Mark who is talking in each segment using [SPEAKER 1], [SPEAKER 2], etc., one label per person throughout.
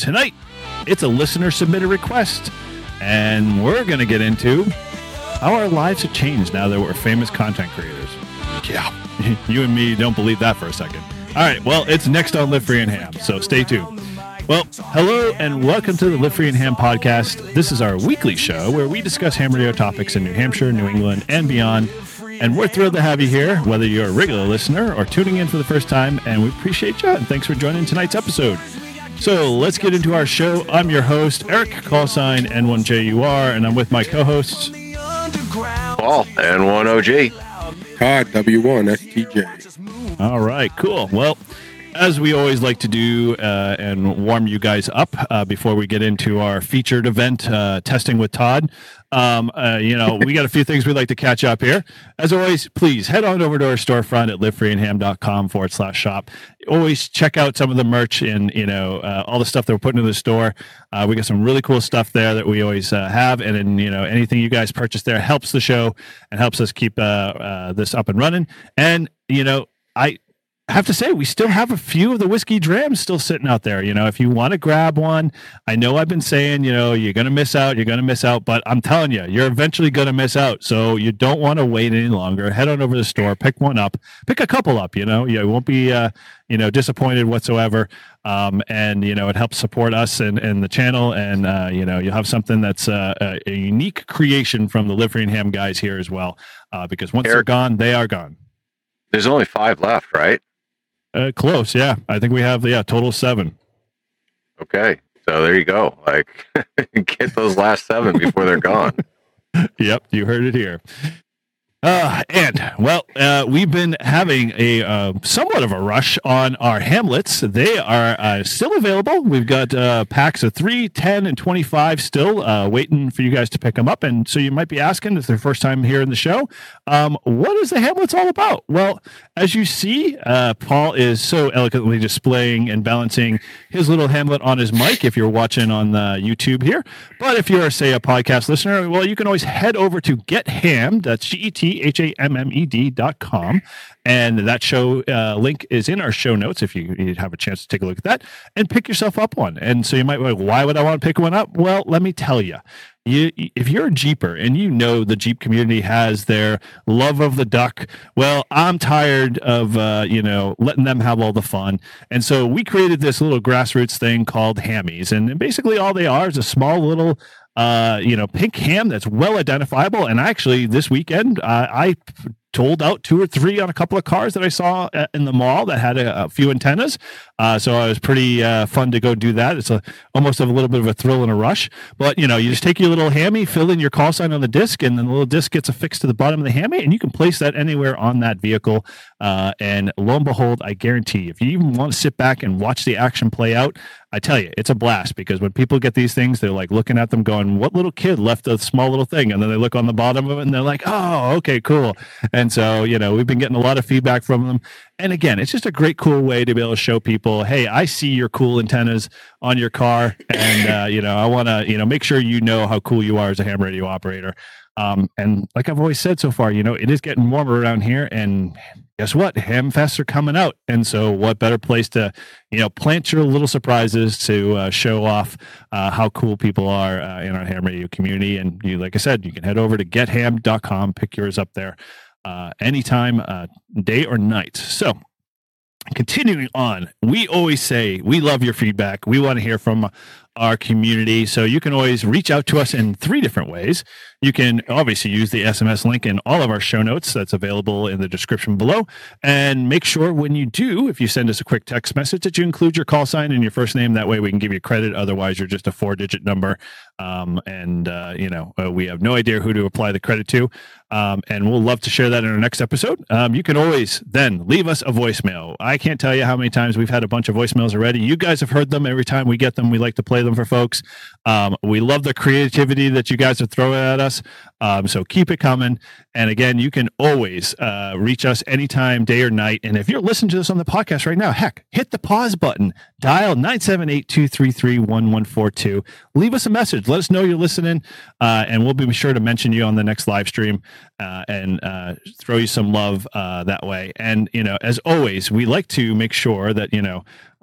[SPEAKER 1] tonight, it's a listener submitted request, and we're going to get into how our lives have changed now that we're famous content creators. Yeah, you and me don't believe that for a second. All right, well, it's next on Live Free and Ham, so stay tuned. Well, hello and welcome to the Live Free and Ham podcast. This is our weekly show where we discuss ham radio topics in New Hampshire, New England, and beyond. And we're thrilled to have you here, whether you're a regular listener or tuning in for the first time, and we appreciate you, and thanks for joining tonight's episode. So let's get into our show. I'm your host, Eric, callsign N1JUR, and I'm with my co-hosts,
[SPEAKER 2] Paul, N1OG.
[SPEAKER 3] Todd, W1STJ.
[SPEAKER 1] All right, cool. Well, as we always like to do and warm you guys up before we get into our featured event, Testing with Todd, we got a few things we'd like to catch up here. As always, please head on over to our storefront at livefreeandham.com/shop. Always check out some of the merch and, all the stuff that we're putting in the store. We got some really cool stuff there that we always have. And then, anything you guys purchase there helps the show and helps us keep this up and running. And, I have to say, we still have a few of the whiskey drams still sitting out there. If you want to grab one, I know I've been saying, you're going to miss out, but I'm telling you, you're eventually going to miss out. So you don't want to wait any longer. Head on over to the store, pick one up, pick a couple up, you won't be, disappointed whatsoever. And it helps support us and the channel. And, you'll have something that's a unique creation from the Live Free and Ham guys here as well. Because once they're gone, they are gone.
[SPEAKER 2] There's only 5 left, right?
[SPEAKER 1] Close, yeah. I think we have, total 7.
[SPEAKER 2] Okay, so there you go. Get those last 7 before they're gone.
[SPEAKER 1] Yep, you heard it here. We've been having a somewhat of a rush on our Hamlets. They are still available. We've got packs of 3, 10, and 25 still waiting for you guys to pick them up. And so you might be asking, if it's their first time here in the show, what is the Hamlets all about? Well, as you see, Paul is so eloquently displaying and balancing his little Hamlet on his mic if you're watching on YouTube here. But if you're, say, a podcast listener, well, you can always head over to Get Hammed. That's GetHammed.com. And that show link is in our show notes if you have a chance to take a look at that and pick yourself up one. And so you might be like, why would I want to pick one up? Well, let me tell you. If you're a Jeeper and the Jeep community has their love of the duck, well, I'm tired of, letting them have all the fun. And so we created this little grassroots thing called Hammies. And basically all they are is a small little, pink ham that's well identifiable. And actually this weekend, I told out 2 or 3 on a couple of cars that I saw in the mall that had a few antennas. So it was pretty fun to go do that. It's almost a little bit of a thrill and a rush. But, you just take your little hammy, fill in your call sign on the disc, and then the little disc gets affixed to the bottom of the hammy, and you can place that anywhere on that vehicle. And lo and behold, I guarantee, if you even want to sit back and watch the action play out, I tell you, it's a blast, because when people get these things, they're like looking at them going, what little kid left a small little thing? And then they look on the bottom of it and they're like, oh, okay, cool. And so, we've been getting a lot of feedback from them. And again, it's just a great, cool way to be able to show people, hey, I see your cool antennas on your car. And, I want to, make sure you know how cool you are as a ham radio operator. And like I've always said so far, it is getting warmer around here, and guess what? Ham fests are coming out. And so what better place to, plant your little surprises to show off how cool people are in our ham radio community. And like I said, you can head over to gethammed.com, pick yours up there anytime, day or night. So continuing on, we always say we love your feedback. We want to hear from our community. So you can always reach out to us in 3 different ways. You can obviously use the SMS link in all of our show notes that's available in the description below. And make sure when you do, if you send us a quick text message, that you include your call sign and your first name. That way we can give you credit. Otherwise, you're just a 4-digit number. We have no idea who to apply the credit to. And we'll love to share that in our next episode. You can always then leave us a voicemail. I can't tell you how many times we've had a bunch of voicemails already. You guys have heard them. Every time we get them, we like to play them for folks. We love the creativity that you guys are throwing at us. So keep it coming. And again, you can always reach us anytime, day or night. And if you're listening to this on the podcast right now, heck, hit the pause button, dial 978-233-1142. Leave us a message. Let us know you're listening, and we'll be sure to mention you on the next live stream and throw you some love that way. And, as always, we like to make sure that,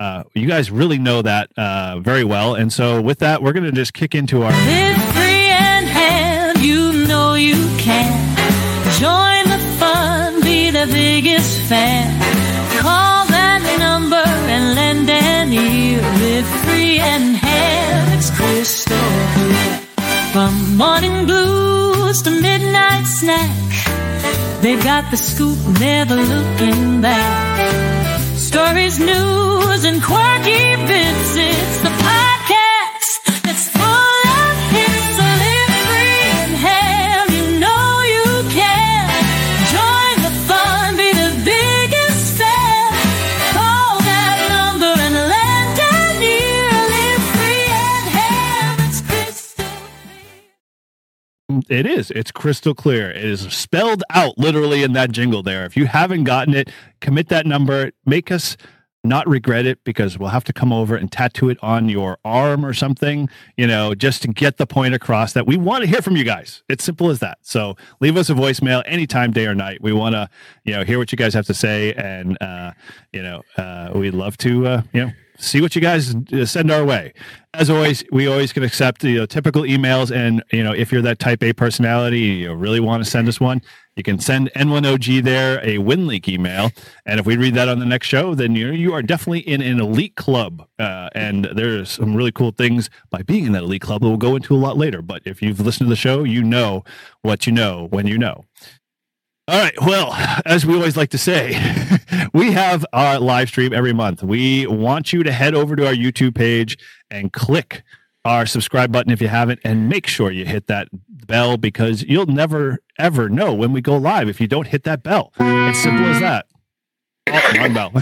[SPEAKER 1] You guys really know that very well. And so with that, we're going to just kick into our...
[SPEAKER 4] Live free and hand, you know you can. Join the fun, be the biggest fan. Call that number and lend an ear. Live free and hand, it's crystal clear. From morning blues to midnight snack, they've got the scoop, never looking back. Stories, news, and quirky bits. It's the podcast that's full of hits. So live free and have, you know you can. Join the fun, be the biggest fan. Call that number and lend an ear. Live free and have, it's crystal clear.
[SPEAKER 1] It is. It's crystal clear. It is spelled out literally in that jingle there. If you haven't gotten it, commit that number. Make us not regret it, because we'll have to come over and tattoo it on your arm or something, just to get the point across that we want to hear from you guys. It's simple as that. So leave us a voicemail anytime, day or night. We want to, hear what you guys have to say. And, we'd love to, see what you guys send our way. As always, we always can accept typical emails. And, if you're that type A personality, you really want to send us one, you can send N1OG there a WinLink email. And if we read that on the next show, then you are definitely in an elite club. And there's some really cool things by being in that elite club that we'll go into a lot later. But if you've listened to the show, you know what you know when you know. All right. Well, as we always like to say, we have our live stream every month. We want you to head over to our YouTube page and click our subscribe button if you haven't, and make sure you hit that bell, because you'll never, ever know when we go live if you don't hit that bell. It's simple as that. Oh, wrong bell.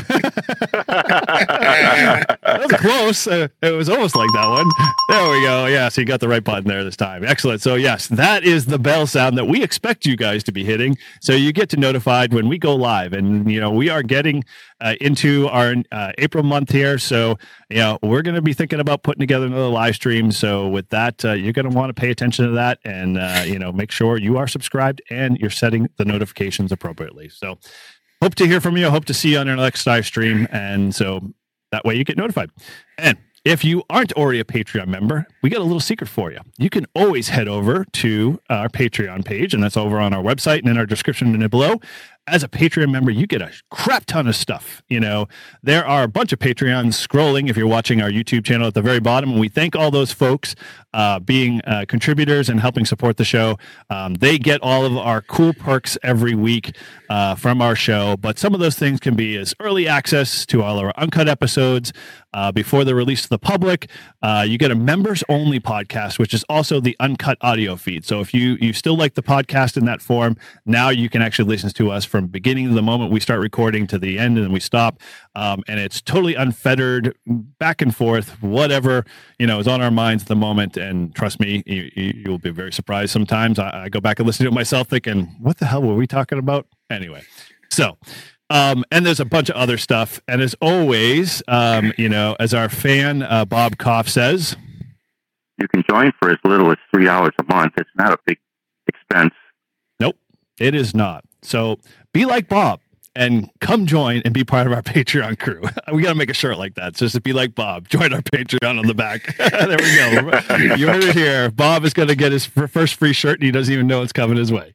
[SPEAKER 1] That was close. It was almost like that one. There we go. Yeah, so you got the right button there this time. Excellent. So yes, that is the bell sound that we expect you guys to be hitting, so you get to notified when we go live. And we are getting into our April month here, so we're going to be thinking about putting together another live stream. So with that, you're going to want to pay attention to that, and make sure you are subscribed and you're setting the notifications appropriately. So hope to hear from you. Hope to see you on our next live stream. And so that way you get notified. And if you aren't already a Patreon member, we got a little secret for you. You can always head over to our Patreon page, and that's over on our website and in our description below. As a Patreon member, you get a crap ton of stuff. There are a bunch of Patreons scrolling if you're watching our YouTube channel at the very bottom, and we thank all those folks being contributors and helping support the show. They get all of our cool perks every week from our show, but some of those things can be as early access to all our uncut episodes before they're released to the public. You get a members-only podcast, which is also the uncut audio feed. So if you still like the podcast in that form, now you can actually listen to us from beginning to the moment we start recording to the end, and then we stop. And it's totally unfettered, back and forth, whatever is on our minds at the moment. And trust me, you'll be very surprised sometimes. I go back and listen to it myself thinking, what the hell were we talking about? Anyway, so and there's a bunch of other stuff. And as always, as our fan Bob Koff says,
[SPEAKER 5] you can join for as little as $3 a month. It's not a big expense.
[SPEAKER 1] Nope, it is not. So be like Bob and come join and be part of our Patreon crew. We got to make a shirt like that. So just be like Bob. Join our Patreon on the back. There we go. You heard it here. Bob is going to get his first free shirt, and he doesn't even know it's coming his way.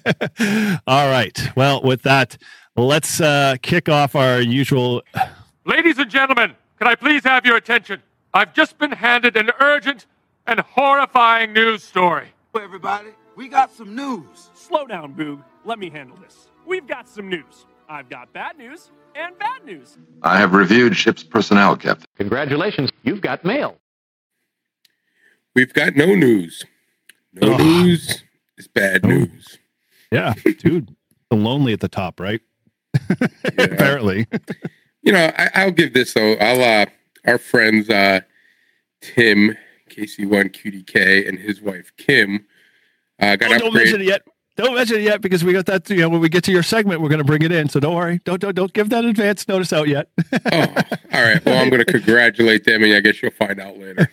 [SPEAKER 1] All right. Well, with that, let's kick off our usual...
[SPEAKER 6] Ladies and gentlemen, can I please have your attention? I've just been handed an urgent and horrifying news story.
[SPEAKER 7] Hey, everybody, we got some news.
[SPEAKER 8] Slow down, Boog. Let me handle this. We've got some news. I've got bad news and bad news.
[SPEAKER 9] I have reviewed ship's personnel, Captain.
[SPEAKER 10] Congratulations, you've got mail.
[SPEAKER 3] We've got no news. No news is bad news.
[SPEAKER 1] Yeah, dude. Lonely at the top, right?
[SPEAKER 3] Yeah.
[SPEAKER 1] Apparently.
[SPEAKER 3] I'll give this though. Our friends Tim, KC1QDK, and his wife Kim got upgraded.
[SPEAKER 1] Don't mention it yet. Don't mention it yet, because we got that. When we get to your segment, we're going to bring it in. So don't worry. Don't give that advance notice out yet.
[SPEAKER 3] Oh, all right. Well, I'm going to congratulate them, and I guess you'll find out later.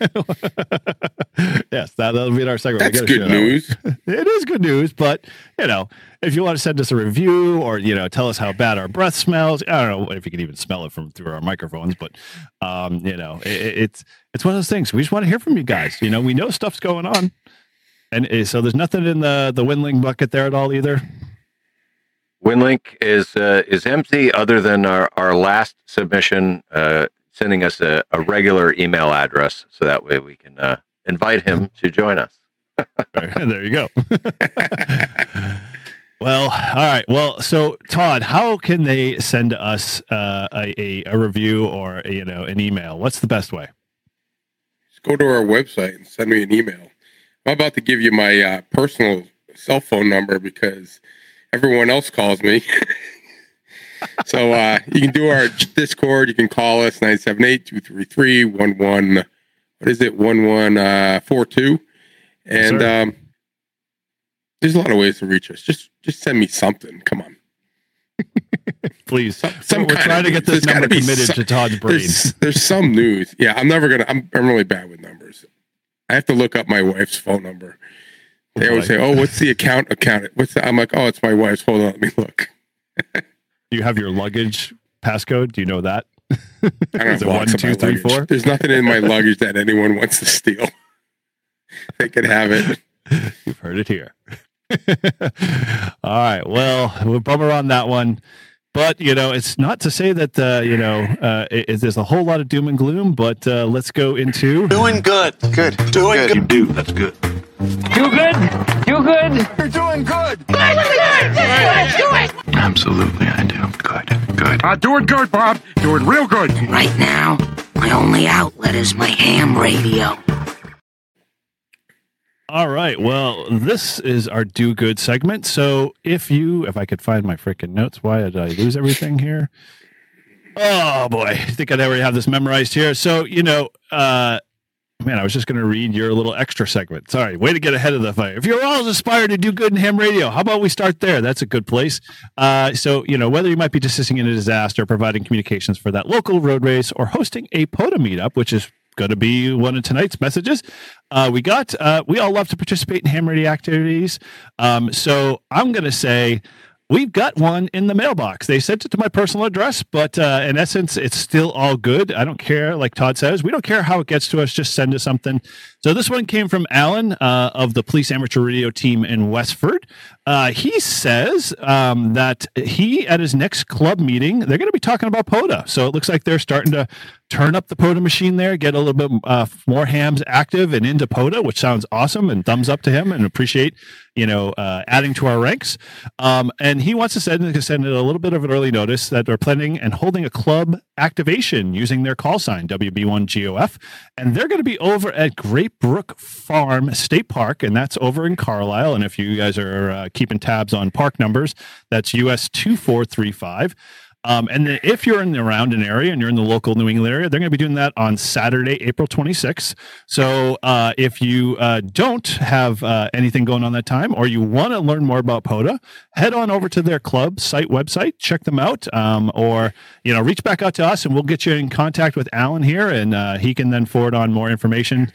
[SPEAKER 1] Yes, that'll be in our segment.
[SPEAKER 3] That's good news.
[SPEAKER 1] It is good news, but if you want to send us a review or, tell us how bad our breath smells, I don't know if you can even smell it through our microphones, but, it's one of those things. We just want to hear from you guys. We know stuff's going on. And so there's nothing in the WinLink bucket there at all either.
[SPEAKER 2] WinLink is empty other than our last submission, sending us a regular email address. So that way we can invite him to join us.
[SPEAKER 1] There you go. Well, all right. Well, so Todd, how can they send us a review or an email? What's the best way?
[SPEAKER 3] Just go to our website and send me an email. I'm about to give you my personal cell phone number because everyone else calls me. So you can do our Discord. You can call us 978-233-11. What is it? 1142. And there's a lot of ways to reach us. Just send me something. Come on.
[SPEAKER 1] Please. We're trying to get this number committed to Todd's brain.
[SPEAKER 3] There's some news. Yeah, I'm really bad with numbers. I have to look up my wife's phone number. They always say, "Oh, what's the account? I'm like, "Oh, it's my wife's. Hold on, let me look."
[SPEAKER 1] Do you have your luggage passcode? Do you know that?
[SPEAKER 3] I don't know. 1, 2, 3, 4. There's nothing in my luggage that anyone wants to steal. They can have it.
[SPEAKER 1] You've heard it here. All right. Well, we'll bummer on that one. But, it's not to say that, there's a whole lot of doom and gloom, but let's go into...
[SPEAKER 7] Doing good. Good. Doing good.
[SPEAKER 9] You do. That's good.
[SPEAKER 11] You good? You good?
[SPEAKER 7] You're doing good.
[SPEAKER 11] Good. Let's do it.
[SPEAKER 9] Absolutely, I do. Good.
[SPEAKER 6] Doing good, Bob. Doing real good.
[SPEAKER 12] Right now, my only outlet is my ham radio.
[SPEAKER 1] All right. Well, this is our do good segment. So if I could find my freaking notes, why did I lose everything here? Oh boy. I think I'd already have this memorized here. So, I was just going to read your little extra segment. Sorry. Way to get ahead of the fire. If you're all aspire to do good in ham radio, how about we start there? That's a good place. So, whether you might be assisting in a disaster, providing communications for that local road race, or hosting a POTA meetup, which is going to be one of tonight's messages. We all love to participate in ham radio activities. So I'm going to say we've got one in the mailbox. They sent it to my personal address, but in essence, it's still all good. I don't care. Like Todd says, we don't care how it gets to us. Just send us something. So this one came from Alan of the Police Amateur Radio team in Westford. He says that at his next club meeting, they're going to be talking about POTA. So it looks like they're starting to turn up the POTA machine there, get a little bit more hams active and into POTA, which sounds awesome, and thumbs up to him and appreciate, adding to our ranks. And he wants to send it a little bit of an early notice that they're planning and holding a club activation using their call sign, WB1GOF. And they're going to be over at Great Brook Farm State Park, and that's over in Carlisle. And if you guys are keeping tabs on park numbers, that's US 2435. And then if you're around an area and you're in the local New England area, they're going to be doing that on Saturday, April 26th. So if you don't have anything going on that time, or you want to learn more about POTA, head on over to their club site website, check them out, or reach back out to us, and we'll get you in contact with Alan here, and he can then forward on more information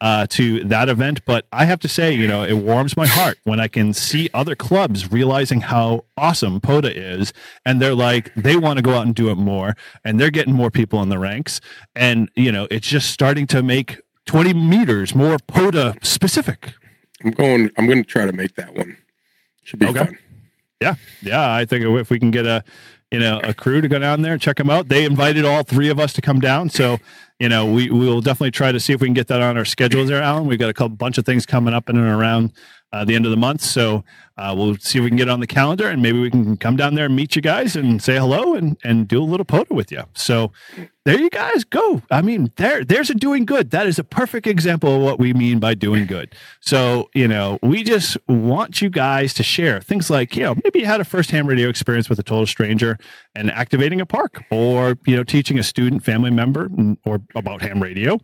[SPEAKER 1] to that event. But I have to say, it warms my heart when I can see other clubs realizing how awesome POTA is, and they want to go out and do it more, and they're getting more people in the ranks, and it's just starting to make 20 meters more POTA specific.
[SPEAKER 3] I'm going to try to make that one. Should be fun.
[SPEAKER 1] Yeah, I think if we can get a crew to go down there and check them out. They invited all three of us to come down, so we will definitely try to see if we can get that on our schedules there, Alan. We've got a bunch of things coming up in and around the end of the month, so we'll see if we can get it on the calendar, and maybe we can come down there and meet you guys and say hello and do a little POTA with you. So there you guys go. I mean, there's a doing good. That is a perfect example of what we mean by doing good. So, we just want you guys to share things like, maybe you had a first ham radio experience with a total stranger and activating a park, or, teaching a student, family member or about ham radio.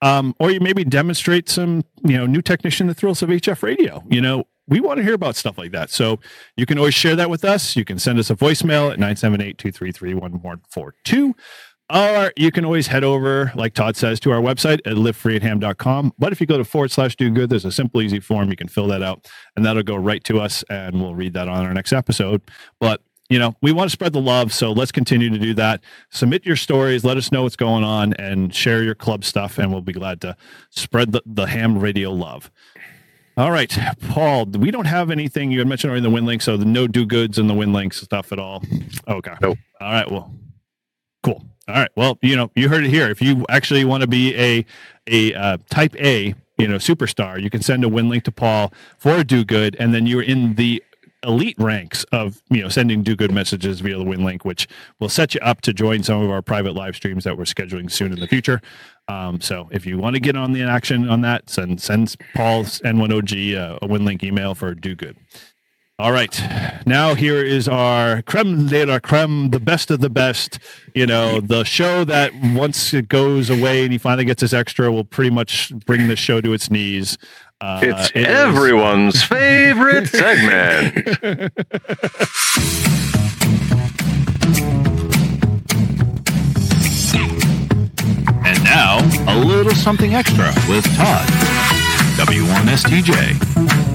[SPEAKER 1] Or you maybe demonstrate some, new technician the thrills of HF radio. We want to hear about stuff like that. So you can always share that with us. You can send us a voicemail at 978-233-1142. Or you can always head over, like Todd says, to our website at livefreeatham.com. But if you go to /do good, there's a simple, easy form. You can fill that out, and that'll go right to us, and we'll read that on our next episode. But, we want to spread the love, so let's continue to do that. Submit your stories, let us know what's going on, and share your club stuff, and we'll be glad to spread the ham radio love. All right, Paul, we don't have anything you had mentioned already in the win link, so no do-goods and the win links stuff at all. Okay.
[SPEAKER 2] Nope.
[SPEAKER 1] All right, well, cool. All right. Well, you heard it here. If you actually want to be a type A, superstar, you can send a win link to Paul for a do good, and then you're in the elite ranks of sending do good messages via the win link, which will set you up to join some of our private live streams that we're scheduling soon in the future. So if you want to get on the action on that, send Paul's N1OG a win link email for do good. All right. Now here is our creme de la creme, the best of the best. The show that once it goes away and he finally gets his extra will pretty much bring the show to its knees.
[SPEAKER 2] It's everyone's favorite segment.
[SPEAKER 9] And now, a little something extra with Todd. W1STJ.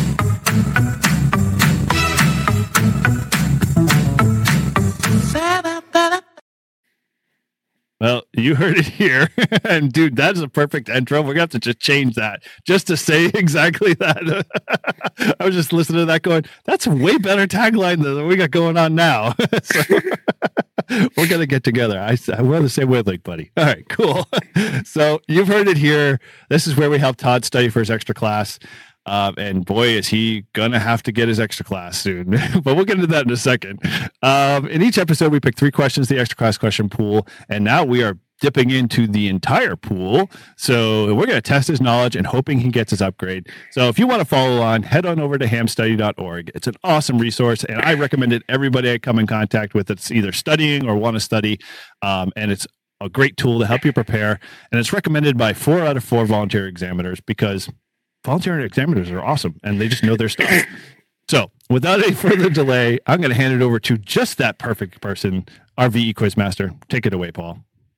[SPEAKER 1] Well, you heard it here. And dude, that's a perfect intro. We're going to have to just change that just to say exactly that. I was just listening to that going, that's a way better tagline than we got going on now. So, we're going to get together. We're on the same wavelength, buddy. All right, cool. So you've heard it here. This is where we help Todd study for his extra class. And boy, is he gonna have to get his extra class soon. But we'll get into that in a second. In each episode, we pick 3 questions, the extra class question pool, and now we are dipping into the entire pool. So we're going to test his knowledge and hoping he gets his upgrade. So if you want to follow on, head on over to hamstudy.org. It's an awesome resource, and I recommend it everybody I come in contact with that's either studying or want to study. And it's a great tool to help you prepare. And it's recommended by 4 out of 4 volunteer examiners because volunteer examiners are awesome and they just know their stuff. So without any further delay, I'm going to hand it over to just that perfect person, our VE Quizmaster. Take it away, Paul.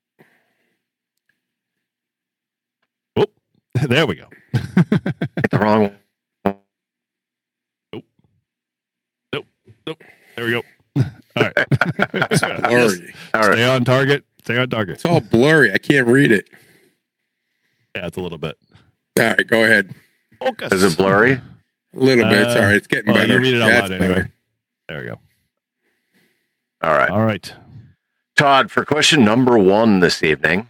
[SPEAKER 1] Oh, there we go.
[SPEAKER 2] The wrong one.
[SPEAKER 1] Nope. There we go. All right.
[SPEAKER 3] Blurry.
[SPEAKER 1] Stay on target.
[SPEAKER 3] It's all blurry. I can't read it.
[SPEAKER 1] Yeah, it's a little bit.
[SPEAKER 3] All right, go ahead.
[SPEAKER 1] Focus.
[SPEAKER 2] Is it blurry?
[SPEAKER 3] A little bit. Sorry, it's getting better.
[SPEAKER 1] You read it out loud anyway.
[SPEAKER 3] Better.
[SPEAKER 1] There we go.
[SPEAKER 2] All right.
[SPEAKER 6] Todd, for question number 1 this evening,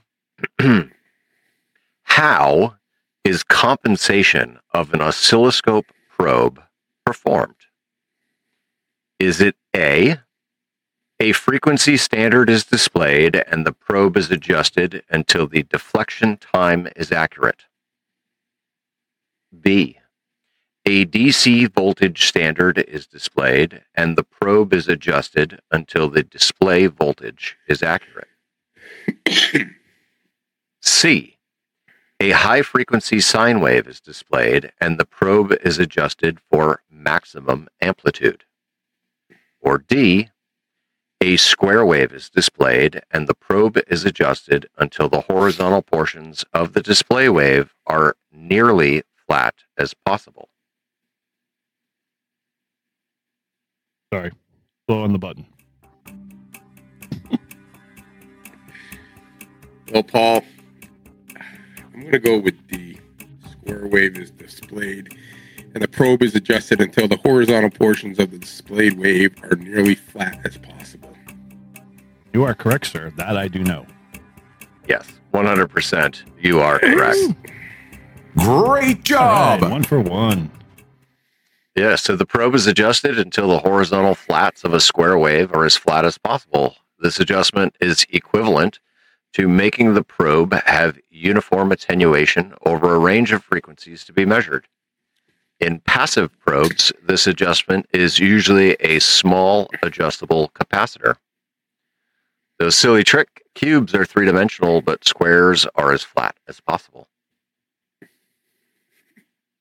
[SPEAKER 6] how is compensation of an oscilloscope probe performed? Is it A frequency standard is displayed and the probe is adjusted until the deflection time is accurate? B, a DC voltage standard is displayed and the probe is adjusted until the display voltage is accurate. C, a high frequency sine wave is displayed and the probe is adjusted for maximum amplitude. Or D, a square wave is displayed and the probe is adjusted until the horizontal portions of the display wave are nearly flat as possible.
[SPEAKER 1] Sorry. Blow on the button.
[SPEAKER 3] Well, Paul, I'm going to go with D. Square wave is displayed and the probe is adjusted until the horizontal portions of the displayed wave are nearly flat as possible.
[SPEAKER 1] You are correct, sir. That I do know.
[SPEAKER 6] Yes, 100%. You are correct.
[SPEAKER 7] Great job.
[SPEAKER 1] Right, 1 for 1.
[SPEAKER 6] Yeah, so the probe is adjusted until the horizontal flats of a square wave are as flat as possible. This adjustment is equivalent to making the probe have uniform attenuation over a range of frequencies to be measured. In passive probes, this adjustment is usually a small adjustable capacitor. Those silly trick cubes are 3-dimensional, but squares are as flat as possible.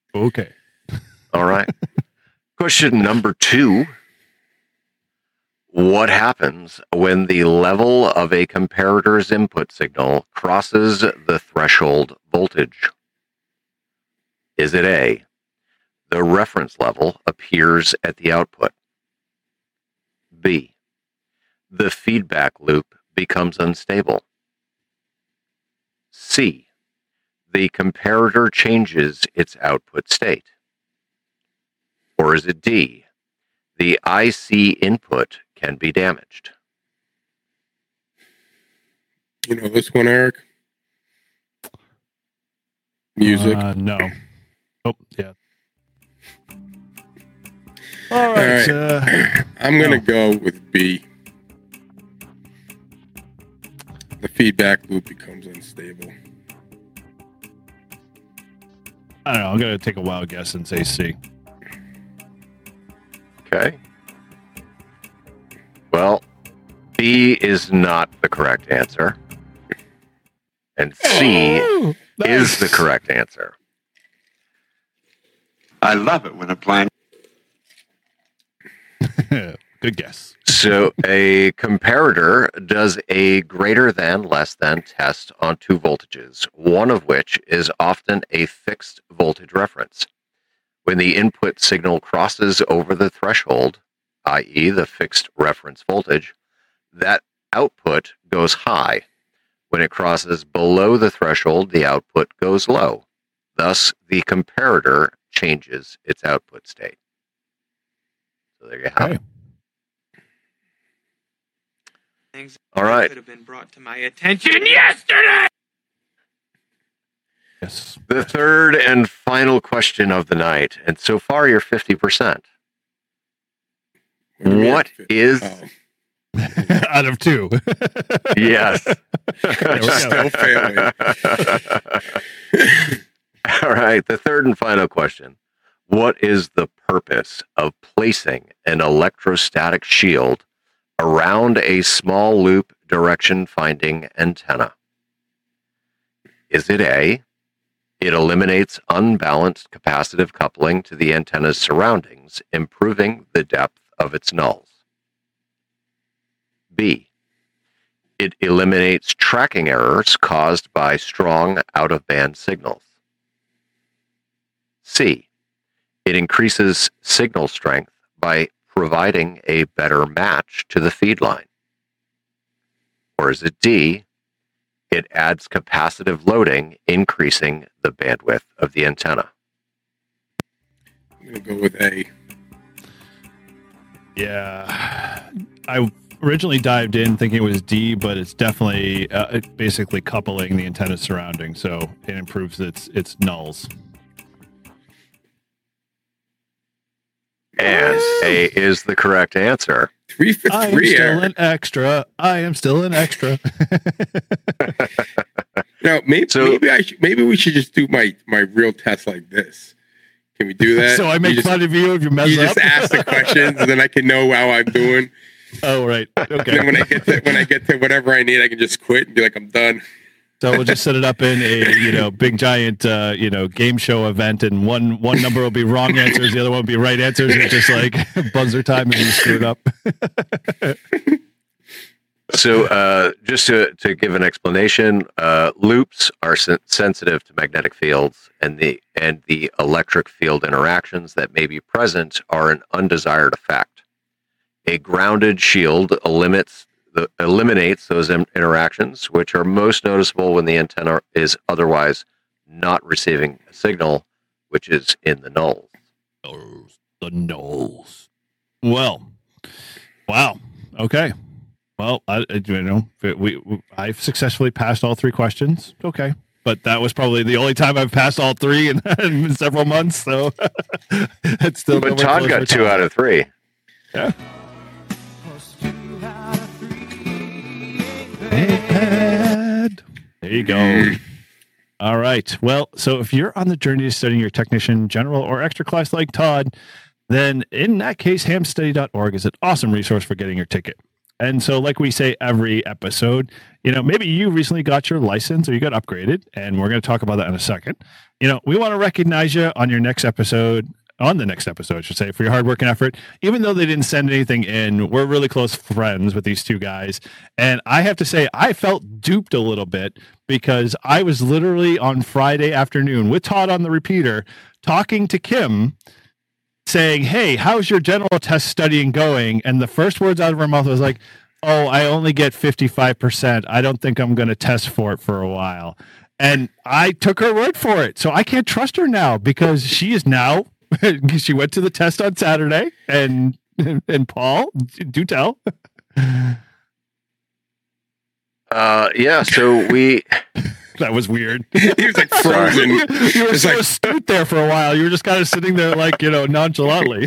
[SPEAKER 1] Okay.
[SPEAKER 6] All right. Question number 2. What happens when the level of a comparator's input signal crosses the threshold voltage? Is it A, the reference level appears at the output? B, the feedback loop becomes unstable? C, the comparator changes its output state? Or is it D, the IC input can be damaged?
[SPEAKER 3] You know this one, Eric? Music?
[SPEAKER 1] No. Oh, yeah. All right.
[SPEAKER 3] I'm going to go with B. The feedback loop becomes unstable.
[SPEAKER 1] I don't know. I'm going to take a wild guess and say C.
[SPEAKER 6] Okay. Well, B is not the correct answer. And C is the correct answer.
[SPEAKER 5] I love it when a plan.
[SPEAKER 1] Good guess.
[SPEAKER 6] So a comparator does a greater than, less than test on two voltages, one of which is often a fixed voltage reference. When the input signal crosses over the threshold, i.e. the fixed reference voltage, that output goes high. When it crosses below the threshold, the output goes low. Thus, the comparator changes its output state. So there you have it.
[SPEAKER 13] Things
[SPEAKER 6] All right.
[SPEAKER 13] could have been brought to my attention yesterday.
[SPEAKER 1] Yes.
[SPEAKER 6] The third and final question of the night, and so far you're 50%. What is
[SPEAKER 1] out of two?
[SPEAKER 6] Yes.
[SPEAKER 3] Still failing.
[SPEAKER 6] All right. The third and final question. What is the purpose of placing an electrostatic shield around a small loop direction finding antenna? Is it A, it eliminates unbalanced capacitive coupling to the antenna's surroundings, improving the depth of its nulls? B, it eliminates tracking errors caused by strong out-of-band signals? C, it increases signal strength by providing a better match to the feed line? Or is it D, it adds capacitive loading, increasing the bandwidth of the antenna?
[SPEAKER 3] I'm going to go with A.
[SPEAKER 1] Yeah. I originally dived in thinking it was D, but it's definitely basically coupling the antenna surrounding, so it improves its nulls.
[SPEAKER 6] And A is the correct answer.
[SPEAKER 3] 3 for 3.
[SPEAKER 1] I am still an extra. I am still an extra.
[SPEAKER 3] Now, maybe we should just do my real test like this. Can we do that?
[SPEAKER 1] So I make fun of you if you mess up?
[SPEAKER 3] You just ask the questions, and then I can know how I'm doing.
[SPEAKER 1] Oh, right. Okay.
[SPEAKER 3] And then when I get to whatever I need, I can just quit and be like, I'm done.
[SPEAKER 1] So we'll just set it up in a big giant game show event, and one number will be wrong answers, the other one will be right answers. It's just like buzzer time, and you screw it up.
[SPEAKER 6] So just to give an explanation, loops are sensitive to magnetic fields, and the electric field interactions that may be present are an undesired effect. A grounded shield eliminates those interactions, which are most noticeable when the antenna is otherwise not receiving a signal, which is in the nulls.
[SPEAKER 1] The nulls. Well, wow. Okay. Well, I've successfully passed all three questions. Okay. But that was probably the only time I've passed all three in several months. So it's still.
[SPEAKER 6] But Todd got 2 out of 3.
[SPEAKER 1] Yeah. There you go. All right. Well, so if you're on the journey to studying your technician, general, or extra class like Todd, then in that case, hamstudy.org is an awesome resource for getting your ticket. And so, like we say every episode, maybe you recently got your license or you got upgraded, and we're going to talk about that in a second. We want to recognize you on your next episode on the next episode, I should say, for your hard work and effort. Even though they didn't send anything in, we're really close friends with these two guys. And I have to say, I felt duped a little bit because I was literally on Friday afternoon with Todd on the repeater talking to Kim saying, hey, how's your general test studying going? And the first words out of her mouth was like, oh, I only get 55%. I don't think I'm going to test for it for a while. And I took her word for it. So I can't trust her now because she is now, she went to the test on Saturday. And Paul, do tell.
[SPEAKER 6] Yeah, so we...
[SPEAKER 1] That was weird.
[SPEAKER 3] He was like frozen.
[SPEAKER 1] You were so astute there for a while. You were just kind of sitting there like, nonchalantly.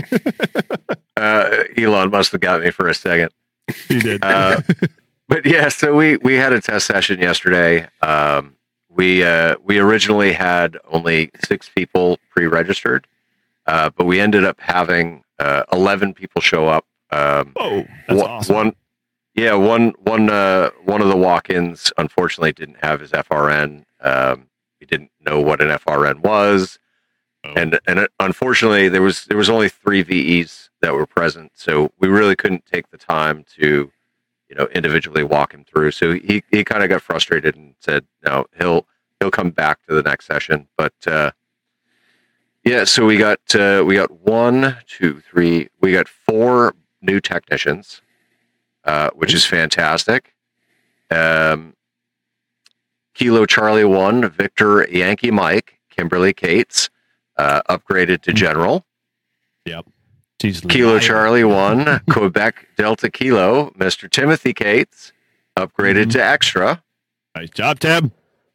[SPEAKER 6] Elon must have got me for a second.
[SPEAKER 1] He did.
[SPEAKER 6] But yeah, so we had a test session yesterday. We originally had only 6 people pre-registered, but we ended up having 11 people show up.
[SPEAKER 1] That's awesome.
[SPEAKER 6] One of the walk-ins unfortunately didn't have his FRN. He didn't know what an FRN was, and unfortunately there was only 3 VEs that were present, so we really couldn't take the time to, individually walk him through. So he kind of got frustrated and said, no, he'll come back to the next session. But yeah, so we got 1, 2, 3. We got 4 new technicians. Which is fantastic. Kilo Charlie 1, Victor Yankee Mike, Kimberly Cates, upgraded to General.
[SPEAKER 1] Yep.
[SPEAKER 6] Kilo Charlie 1, Quebec Delta Kilo, Mr. Timothy Cates, upgraded to Extra.
[SPEAKER 1] Nice job, Tim.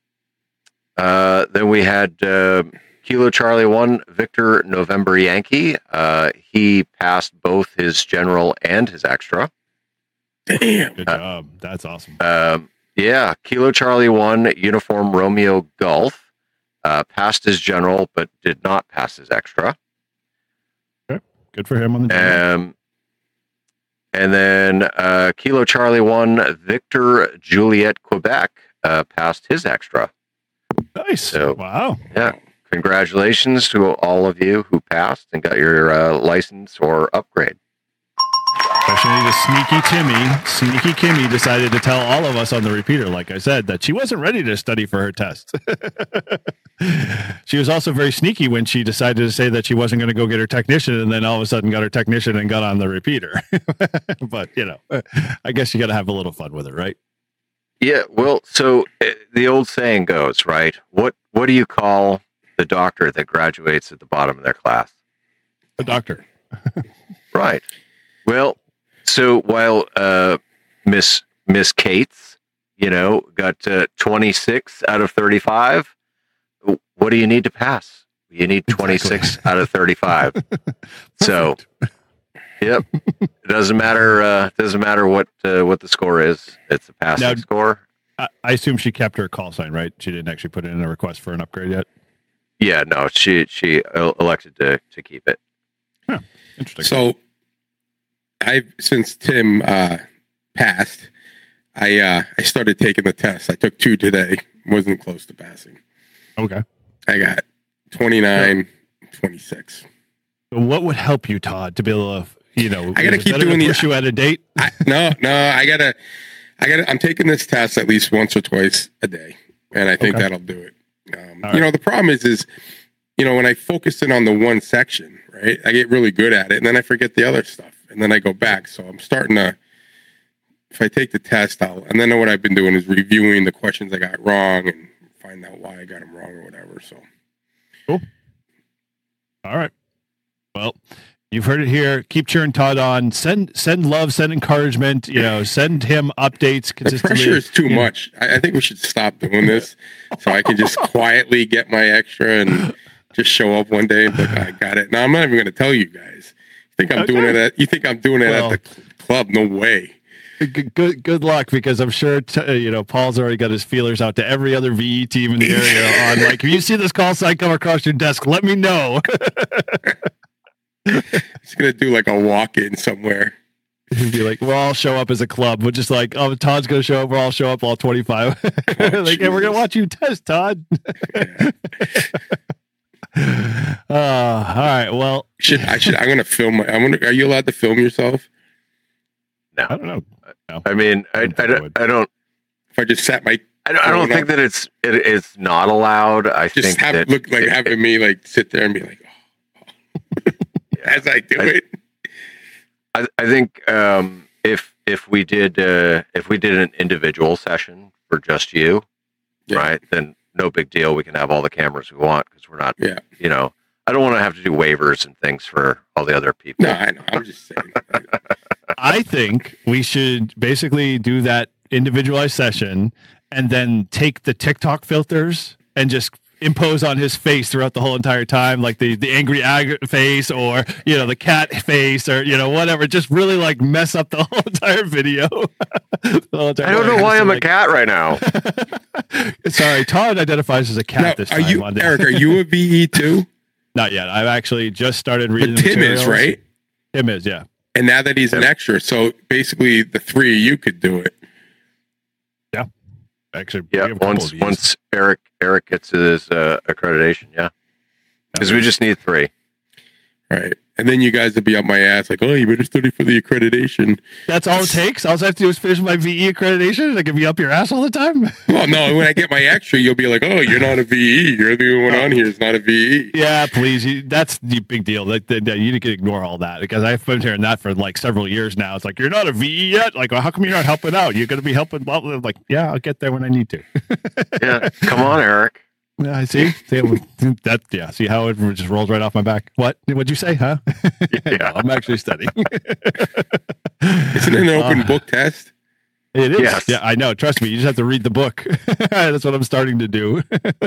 [SPEAKER 6] Then we had Kilo Charlie 1, Victor November Yankee. He passed both his General and his Extra.
[SPEAKER 3] Damn.
[SPEAKER 1] Good job. That's awesome.
[SPEAKER 6] Yeah. Kilo Charlie 1, Uniform Romeo Golf, passed his General, but did not pass his Extra.
[SPEAKER 1] Okay. Good for him on the General.
[SPEAKER 6] And then Kilo Charlie 1, Victor Juliet Quebec, passed his Extra.
[SPEAKER 1] Nice.
[SPEAKER 6] So,
[SPEAKER 1] wow.
[SPEAKER 6] Yeah. Congratulations to all of you who passed and got your license or upgrade.
[SPEAKER 1] Especially the sneaky Kimmy decided to tell all of us on the repeater, like I said, that she wasn't ready to study for her test. She was also very sneaky when she decided to say that she wasn't going to go get her technician, and then all of a sudden got her technician and got on the repeater. But, I guess you got to have a little fun with it, right?
[SPEAKER 6] Yeah, well, so the old saying goes, right? What do you call the doctor that graduates at the bottom of their class?
[SPEAKER 1] A doctor.
[SPEAKER 6] Right. Well, so while Miss Cates, got 26 out of 35, what do you need to pass? You need 26 out of 35. So, yep, it doesn't matter. What the score is. It's a passing score.
[SPEAKER 1] I assume she kept her call sign, right? She didn't actually put in a request for an upgrade yet.
[SPEAKER 6] Yeah, no, she elected to keep it.
[SPEAKER 1] Huh, interesting.
[SPEAKER 3] So, since Tim passed, I started taking the test. I took 2 today. Wasn't close to passing.
[SPEAKER 1] Okay.
[SPEAKER 3] I got 29, 26.
[SPEAKER 1] So what would help you, Todd, to be able to,
[SPEAKER 3] I gotta keep doing
[SPEAKER 1] push you at a date?
[SPEAKER 3] No, I gotta. I'm taking this test at least once or twice a day, and I think that'll do it. The problem is when I focus in on the one section, right, I get really good at it, and then I forget the other stuff, and then I go back. So I'm starting to. If I take the test, and then what I've been doing is reviewing the questions I got wrong and find out why I got them wrong or whatever. So,
[SPEAKER 1] cool. All right. Well, you've heard it here. Keep cheering Todd on. Send love, send encouragement. Send him updates consistently.
[SPEAKER 3] The pressure is too much. I think we should stop doing this so I can just quietly get my extra and just show up one day and be like, I got it. Now I'm not even going to tell you guys. You think I'm doing it at the club? No way.
[SPEAKER 1] Good luck, because I'm sure Paul's already got his feelers out to every other VE team in the area on if you see this call sign come across your desk, let me know.
[SPEAKER 3] He's gonna do like a walk-in somewhere.
[SPEAKER 1] He'd be like, we'll all show up as a club. We're just like, oh, Todd's gonna show up. We'll all show up, all 25. Hey, we're gonna watch you test, Todd. All right. Well,
[SPEAKER 3] I'm going to film. Are you allowed to film yourself?
[SPEAKER 6] No,
[SPEAKER 1] I don't know. No.
[SPEAKER 6] I mean, I don't.
[SPEAKER 3] If I just sat my,
[SPEAKER 6] I don't think that it's not allowed. I
[SPEAKER 3] just
[SPEAKER 6] think that
[SPEAKER 3] look like having me like sit there and be like, as I do it.
[SPEAKER 6] I think if we did an individual session for just you, right? Then no big deal. We can have all the cameras we want because we're not.
[SPEAKER 3] Yeah.
[SPEAKER 6] You know, I don't want to have to do waivers and things for all the other people.
[SPEAKER 3] No, I know. I'm just saying.
[SPEAKER 1] I think we should basically do that individualized session and then take the TikTok filters and just impose on his face throughout the whole entire time, like the angry face or, you know, the cat face or, you know, whatever. Just really like mess up the whole entire video.
[SPEAKER 6] I don't know why I'm a cat right now.
[SPEAKER 1] Sorry, Todd identifies as a cat this time.
[SPEAKER 3] Eric, are you a VE too?
[SPEAKER 1] Not yet. I've actually just started reading.
[SPEAKER 3] But Tim is, right?
[SPEAKER 1] Tim is, yeah.
[SPEAKER 3] And now that he's an extra, so basically the three of you could do it.
[SPEAKER 1] Yeah. Actually,
[SPEAKER 6] yeah. Once Eric gets his accreditation, yeah. Because we just need 3.
[SPEAKER 3] Right. And then you guys would be on my ass like, oh, you better study for the accreditation.
[SPEAKER 1] That's all it takes? All I have to do is finish my VE accreditation and I can be up your ass all the time?
[SPEAKER 3] Well, no, when I get my extra, you'll be like, oh, you're not a VE. You're the only one on here is not a VE.
[SPEAKER 1] Yeah, please. That's the big deal. You can ignore all that because I've been hearing that for like several years now. It's like, you're not a VE yet? Like, well, how come you're not helping out? You're going to be helping. Well, like, yeah, I'll get there when I need to.
[SPEAKER 6] Yeah, come on, Eric.
[SPEAKER 1] Yeah, I see. See how it just rolls right off my back. What'd you say, huh? Yeah, I'm actually studying.
[SPEAKER 3] Isn't it an open book test?
[SPEAKER 1] It is.
[SPEAKER 6] Yes.
[SPEAKER 1] Yeah, I know. Trust me. You just have to read the book. That's what I'm starting to do.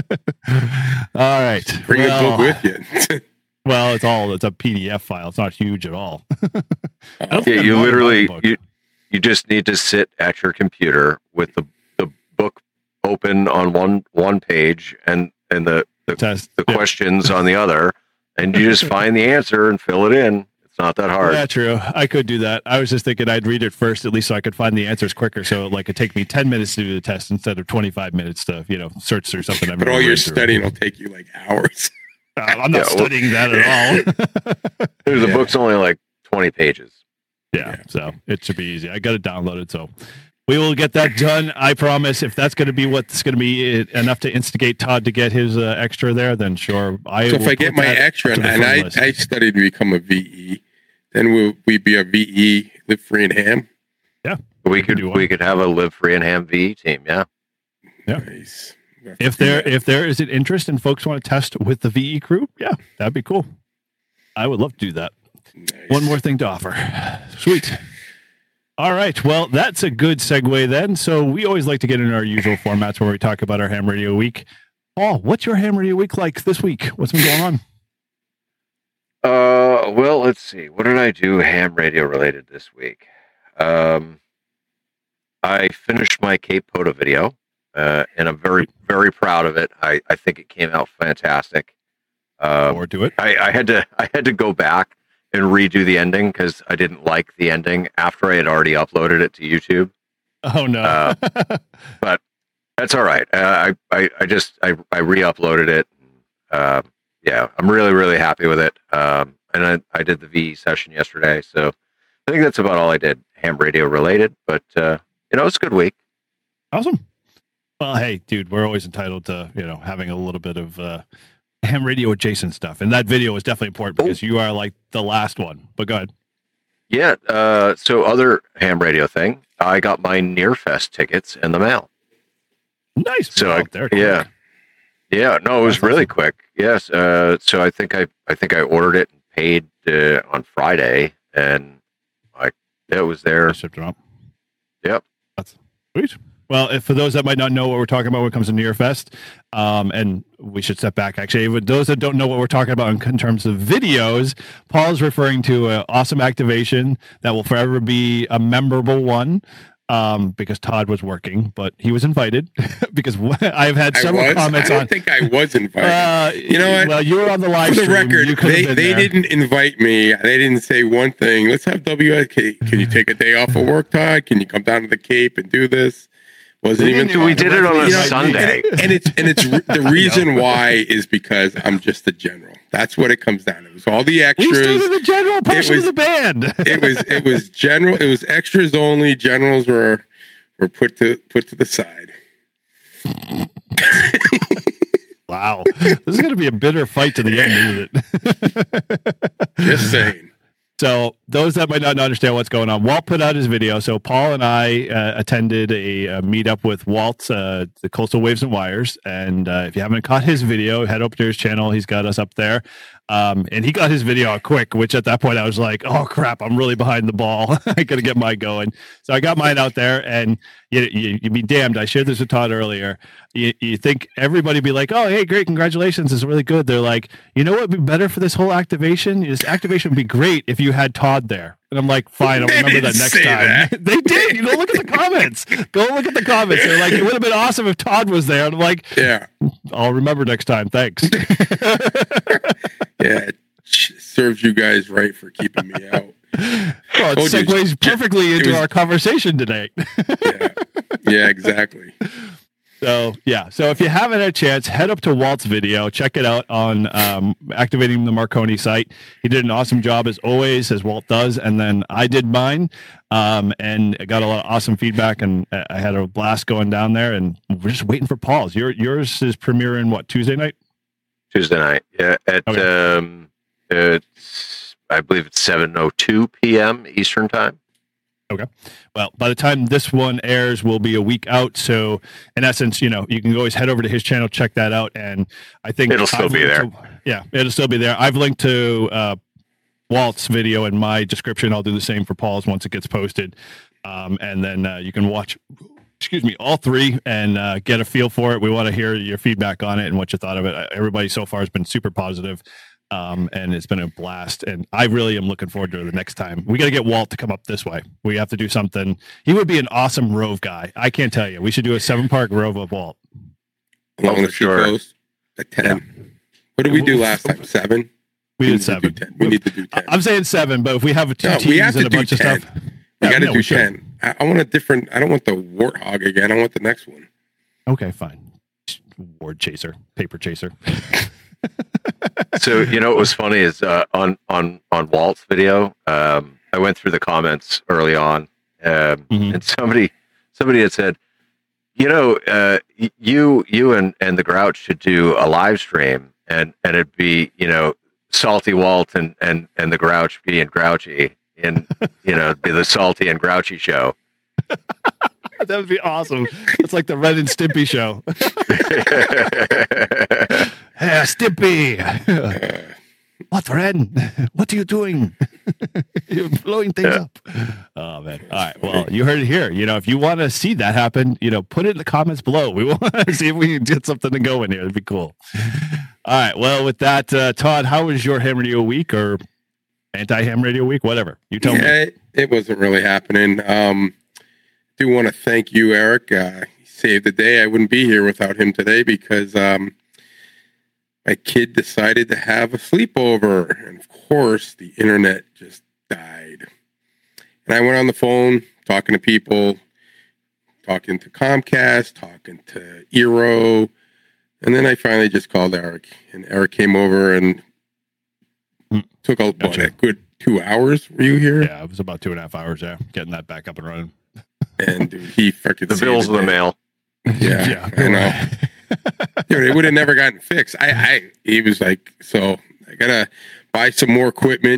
[SPEAKER 1] All right.
[SPEAKER 3] Bring a book with you.
[SPEAKER 1] Well, it's a PDF file. It's not huge at all.
[SPEAKER 6] Yeah, you literally you just need to sit at your computer with the book open on one page and the questions on the other, and you just find the answer and fill it in. It's not that hard.
[SPEAKER 1] Yeah, true. I could do that. I was just thinking I'd read it first, at least so I could find the answers quicker. So like it'd take me 10 minutes to do the test instead of 25 minutes to, search through something.
[SPEAKER 3] But all your studying will take you like hours.
[SPEAKER 1] I'm not studying that at all.
[SPEAKER 6] The book's only like 20 pages.
[SPEAKER 1] Yeah, so it should be easy. I got it downloaded, so we will get that done. I promise. If that's going to be what's going to be enough to instigate Todd to get his extra there, then sure.
[SPEAKER 3] So if I get my extra and I studied to become a VE, then will we be a VE Live Free and Ham?
[SPEAKER 1] Yeah,
[SPEAKER 6] we could have a Live Free and Ham VE team. Yeah,
[SPEAKER 1] yeah. Nice. If there is an interest and folks want to test with the VE crew, yeah, that'd be cool. I would love to do that. Nice. One more thing to offer. Sweet. All right. Well, that's a good segue then. So we always like to get into our usual formats where we talk about our Ham Radio Week. Paul, what's your Ham Radio Week like this week? What's been going on?
[SPEAKER 6] Well, let's see. What did I do ham radio related this week? I finished my Cape Poda video, and I'm very, very proud of it. I think it came out fantastic.
[SPEAKER 1] Forward to it.
[SPEAKER 6] I had to go back and redo the ending because I didn't like the ending after I had already uploaded it to YouTube.
[SPEAKER 1] Oh no!
[SPEAKER 6] But that's all right. I re-uploaded it. Yeah, I'm really, really happy with it. And I did the VE session yesterday, so I think that's about all I did ham radio related. But it's a good week.
[SPEAKER 1] Awesome. Well, hey, dude, we're always entitled to having a little bit of ham radio adjacent stuff, and that video was definitely important because you are like the last one. But go ahead.
[SPEAKER 6] Yeah. So other ham radio thing, I got my Nearfest tickets in the mail.
[SPEAKER 1] Nice.
[SPEAKER 6] So yeah. No, it was really quick. Yes. So I think I ordered it and paid on Friday, and it was there.
[SPEAKER 1] I shipped it up.
[SPEAKER 6] Yep.
[SPEAKER 1] That's sweet. Well, for those that might not know what we're talking about when it comes to Nearfest, and we should step back, actually. But those that don't know what we're talking about in terms of videos, Paul's referring to an awesome activation that will forever be a memorable one, because Todd was working, but he was invited because I've had several comments on.
[SPEAKER 3] I don't think I was invited. You know what?
[SPEAKER 1] Well, you were on the live
[SPEAKER 3] stream. For the
[SPEAKER 1] stream.
[SPEAKER 3] record, they didn't invite me. They didn't say one thing. Let's have WSK. Can you take a day off of work, Todd? Can you come down to the Cape and do this? Wasn't even.
[SPEAKER 6] We did it on a Sunday,
[SPEAKER 3] and it's the reason why is because I'm just a general. That's what it comes down to. It was all the extras.
[SPEAKER 1] We stayed in the general portion of the band.
[SPEAKER 3] it was general. It was extras only. Generals were put to the side.
[SPEAKER 1] Wow, this is going to be a bitter fight to the end, isn't it?
[SPEAKER 3] Just saying.
[SPEAKER 1] So those that might not understand what's going on, Walt put out his video. So Paul and I attended a meetup with Walt, the Coastal Waves and Wires. And if you haven't caught his video, head up to his channel. He's got us up there. And he got his video out quick, which at that point I was like, oh crap, I'm really behind the ball. I got to get mine going. So I got mine out there, and you'd be damned. I shared this with Todd earlier. You think everybody be like, oh, hey, great, congratulations. It's really good. They're like, you know what would be better for this whole activation? This activation would be great if you had Todd there. And I'm like, fine, I'll remember that next time. They did. You go look at the comments. Go look at the comments. They're like, it would have been awesome if Todd was there. And I'm like,
[SPEAKER 3] yeah,
[SPEAKER 1] I'll remember next time. Thanks.
[SPEAKER 3] Yeah, it serves you guys right for keeping me out.
[SPEAKER 1] Well, it segues perfectly into our conversation today.
[SPEAKER 3] Yeah, exactly.
[SPEAKER 1] So if you haven't had a chance, head up to Walt's video, check it out on Activating the Marconi site. He did an awesome job as always, as Walt does, and then I did mine, and I got a lot of awesome feedback, and I had a blast going down there, and we're just waiting for Paul's. Yours is premiering what, Tuesday night?
[SPEAKER 6] Tuesday night, yeah, at I believe it's 7:02 p.m. Eastern time.
[SPEAKER 1] Okay. Well, by the time this one airs, we'll be a week out. So, in essence, you can always head over to his channel, check that out, and I think
[SPEAKER 6] it'll still be there.
[SPEAKER 1] It'll still be there. I've linked to Walt's video in my description. I'll do the same for Paul's once it gets posted, and then you can watch. All three and get a feel for it. We want to hear your feedback on it and what you thought of it. Everybody so far has been super positive, and it's been a blast. And I really am looking forward to the next time. We got to get Walt to come up this way. We have to do something. He would be an awesome Rove guy. I can't tell you. We should do a 7-park Rove of Walt.
[SPEAKER 3] Along the coast at 10. Yeah. What did we do last time? 7?
[SPEAKER 1] We did 7.
[SPEAKER 3] We need to do 10.
[SPEAKER 1] I'm saying 7, but if we have two teams and a bunch 10.
[SPEAKER 3] Of stuff. We got to do 10. I want a different. I don't want the warthog again. I want the next one.
[SPEAKER 1] Okay, fine. Ward chaser, paper chaser.
[SPEAKER 6] So what was funny is on Walt's video, I went through the comments early on, and somebody had said, you and the Grouch should do a live stream, and it'd be Salty Walt and the Grouch being grouchy. And it'd be the Salty and Grouchy show.
[SPEAKER 1] That would be awesome. It's like the Ren and Stimpy show. Hey, Stimpy. What, Ren? What are you doing? You're blowing things up. Oh man. All right. Well, you heard it here. If you want to see that happen, put it in the comments below. We want to see if we can get something to go in here. It'd be cool. All right. Well, with that, Todd, how was your ham radio week or anti-ham radio week, whatever you tell me?
[SPEAKER 3] It wasn't really happening. Do want to thank you, Eric. He saved the day. I wouldn't be here without him today because my kid decided to have a sleepover, and of course the internet just died. And I went on the phone talking to people, talking to Comcast, talking to Eero, and then I finally just called Eric, and Eric came over and took a good 2 hours. Were you here?
[SPEAKER 1] Yeah, it was about 2.5 hours. Yeah, getting that back up and running.
[SPEAKER 3] And dude, he freaking
[SPEAKER 6] the bills in the mail.
[SPEAKER 3] Yeah, I know. It would have never gotten fixed. He was like, so I gotta buy some more equipment.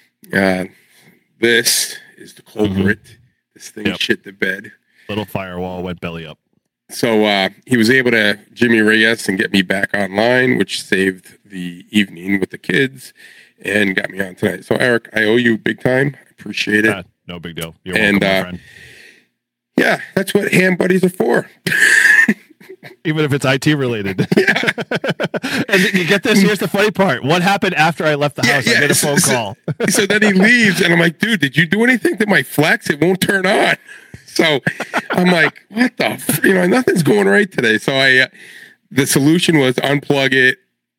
[SPEAKER 3] This is the culprit. This thing shit the bed.
[SPEAKER 1] Little firewall went belly up.
[SPEAKER 3] So he was able to Jimmy Reyes and get me back online, which saved the evening with the kids and got me on tonight. So Eric, I owe you big time. I appreciate it.
[SPEAKER 1] No big deal. You're welcome, my friend.
[SPEAKER 3] Yeah, that's what ham buddies are for.
[SPEAKER 1] Even if it's IT related. Yeah. And you get this, here's the funny part. What happened after I left the house? I get a phone call.
[SPEAKER 3] So then he leaves and I'm like, dude, did you do anything to my Flex? It won't turn on. So I'm like, what the nothing's going right today. So the solution was unplug it,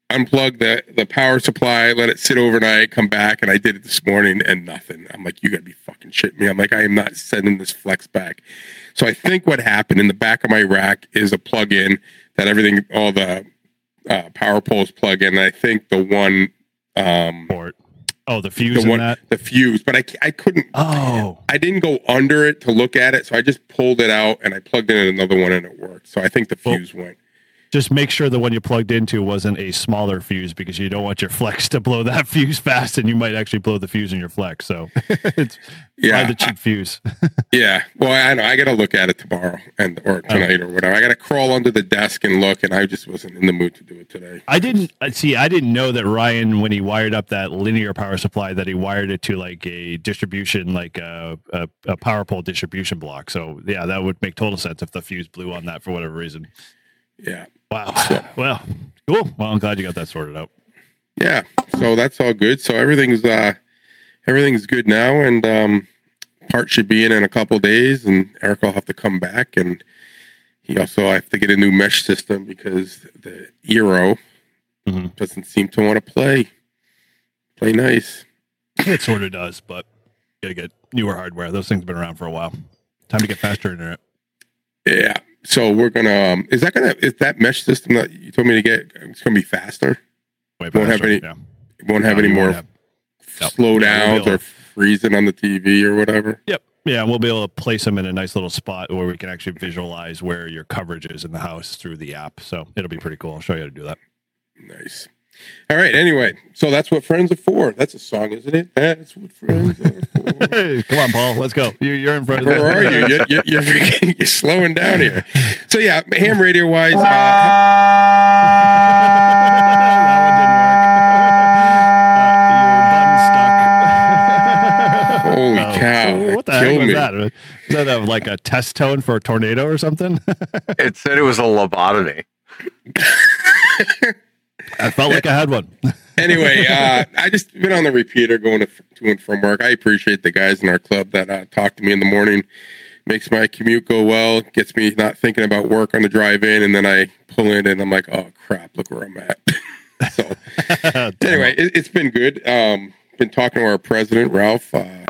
[SPEAKER 3] unplug the power supply, let it sit overnight, come back, and I did it this morning and nothing. I'm like, you gotta be fucking shitting me. I'm like, I am not sending this flex back. So I think what happened in the back of my rack is a plug-in that everything, all the power poles plug in. And I think the one
[SPEAKER 1] port. Oh, the fuse in that?
[SPEAKER 3] The fuse, but I couldn't.
[SPEAKER 1] Oh.
[SPEAKER 3] I didn't go under it to look at it, so I just pulled it out and I plugged in another one and it worked. So I think the fuse went.
[SPEAKER 1] Just make sure the one you plugged into wasn't a smaller fuse because you don't want your flex to blow that fuse fast and you might actually blow the fuse in your flex. So it's the cheap fuse.
[SPEAKER 3] Yeah. Well, I know. I got to look at it tomorrow or tonight or whatever. I got to crawl under the desk and look, and I just wasn't in the mood to do it today.
[SPEAKER 1] I didn't know that Ryan, when he wired up that linear power supply, that he wired it to like a distribution, like a power pole distribution block. So yeah, that would make total sense if the fuse blew on that for whatever reason.
[SPEAKER 3] Yeah.
[SPEAKER 1] Wow. Well, cool. Well, I'm glad you got that sorted out.
[SPEAKER 3] Yeah. So that's all good. So everything's good now, and part should be in a couple days, and Eric will have to come back, and he also have to get a new mesh system because the Eero doesn't seem to want to play nice.
[SPEAKER 1] It sort of does, but you gotta get newer hardware. Those things have been around for a while. Time to get faster internet.
[SPEAKER 3] Yeah. So we're gonna is that mesh system that you told me to get? It's gonna be faster.
[SPEAKER 1] Won't have
[SPEAKER 3] any more slowdowns or freezing on the TV or whatever.
[SPEAKER 1] Yep. Yeah, and we'll be able to place them in a nice little spot where we can actually visualize where your coverage is in the house through the app. So it'll be pretty cool. I'll show you how to do that.
[SPEAKER 3] Nice. All right. Anyway, so that's what friends are for. That's a song, isn't it? That's what friends are for.
[SPEAKER 1] Hey, come on, Paul. Let's go. You're in front of
[SPEAKER 3] Where are you? You're slowing down here. So yeah, ham radio wise. Holy cow.
[SPEAKER 1] What the heck was that? Is that like a test tone for a tornado or something?
[SPEAKER 6] It said it was a lobotomy.
[SPEAKER 1] I felt like I had one.
[SPEAKER 3] Anyway, I just been on the repeater going to and from work. I appreciate the guys in our club that talk to me in the morning. Makes my commute go well. Gets me not thinking about work on the drive in, and then I pull in and I'm like, oh crap, look where I'm at. So anyway, it's been good. Been talking to our president, Ralph.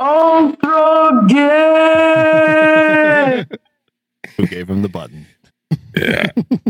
[SPEAKER 1] Who gave him the button?
[SPEAKER 3] Yeah.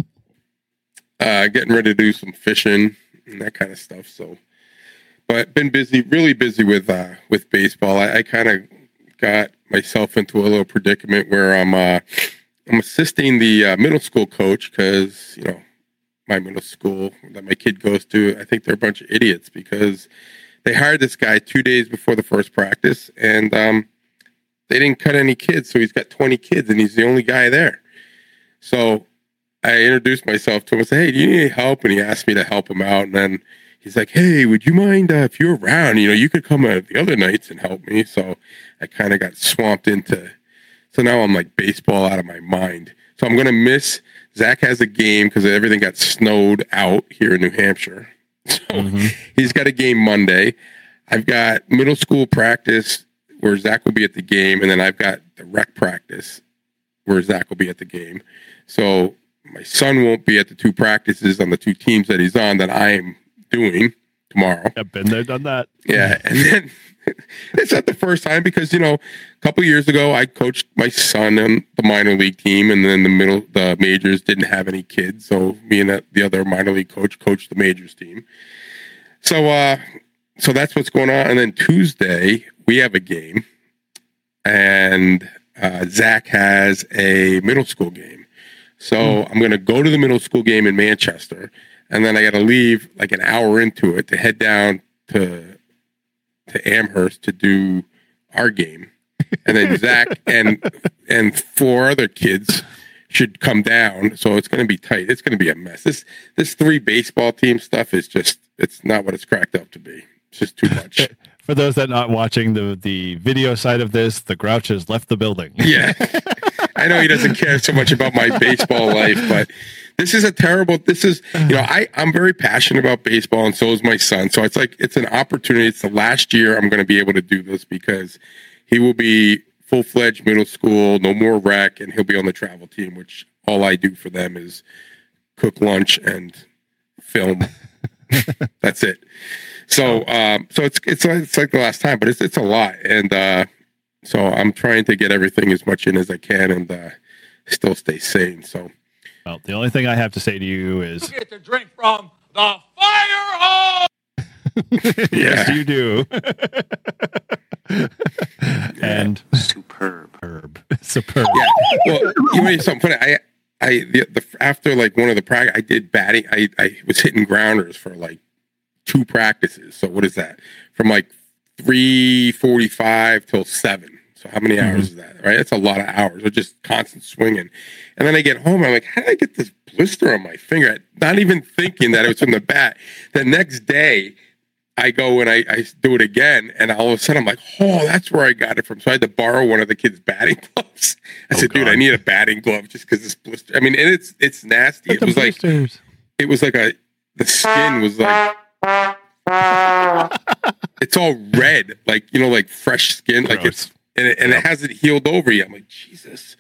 [SPEAKER 3] Getting ready to do some fishing and that kind of stuff. So, but been busy, really busy with baseball. I kind of got myself into a little predicament where I'm assisting the middle school coach because my middle school that my kid goes to, I think they're a bunch of idiots because they hired this guy 2 days before the first practice and they didn't cut any kids, so he's got 20 kids and he's the only guy there. So I introduced myself to him and said, hey, do you need any help? And he asked me to help him out. And then he's like, hey, would you mind if you're around, you could come the other nights and help me. So I kind of got swamped so now I'm like baseball out of my mind. So I'm going to miss, Zach has a game because everything got snowed out here in New Hampshire. So he's got a game Monday. I've got middle school practice where Zach will be at the game. And then I've got the rec practice where Zach will be at the game. So my son won't be at the two practices on the two teams that he's on that I am doing tomorrow.
[SPEAKER 1] I've been there, done that.
[SPEAKER 3] Yeah. And then it's not the first time because, a couple years ago, I coached my son on the minor league team and then the majors didn't have any kids. So me and the other minor league coach coached the majors team. So that's what's going on. And then Tuesday we have a game and Zach has a middle school game. So I'm going to go to the middle school game in Manchester, and then I got to leave like an hour into it to head down to Amherst to do our game. And then Zach and four other kids should come down. So it's going to be tight. It's going to be a mess. This 3 baseball team stuff is it's not what it's cracked up to be. It's just too much.
[SPEAKER 1] For those that are not watching the video side of this, the Grouch has left the building.
[SPEAKER 3] Yeah. I know he doesn't care so much about my baseball life, but I'm very passionate about baseball and so is my son. So it's an opportunity. It's the last year I'm going to be able to do this because he will be full-fledged middle school, no more rec, and he'll be on the travel team, which all I do for them is cook lunch and film That's it. So so it's like the last time, but it's a lot, and so I'm trying to get everything as much in as I can, and still stay sane. So,
[SPEAKER 1] well, the only thing I have to say to you is,
[SPEAKER 14] you get to drink from the fire hose.
[SPEAKER 1] Yes, you do. And
[SPEAKER 5] superb.
[SPEAKER 1] Superb.
[SPEAKER 3] Yeah. Well, you know something funny. After like one of the practice, I did batting. I was hitting grounders for like 2 practices. So what is that? From like 3:45 till 7. So how many hours is that? Right? That's a lot of hours. Of just constant swinging. And then I get home. I'm like, how did I get this blister on my finger? Not even thinking that it was from the bat. The next day, I go and I do it again, and all of a sudden I'm like, oh, that's where I got it from. So I had to borrow one of the kids' batting gloves. I said, dude, I need a batting glove just because this blister. I mean, and it's nasty. It was like the skin was like it's all red, like like fresh skin, like it's and it hasn't healed over yet. I'm like, Jesus.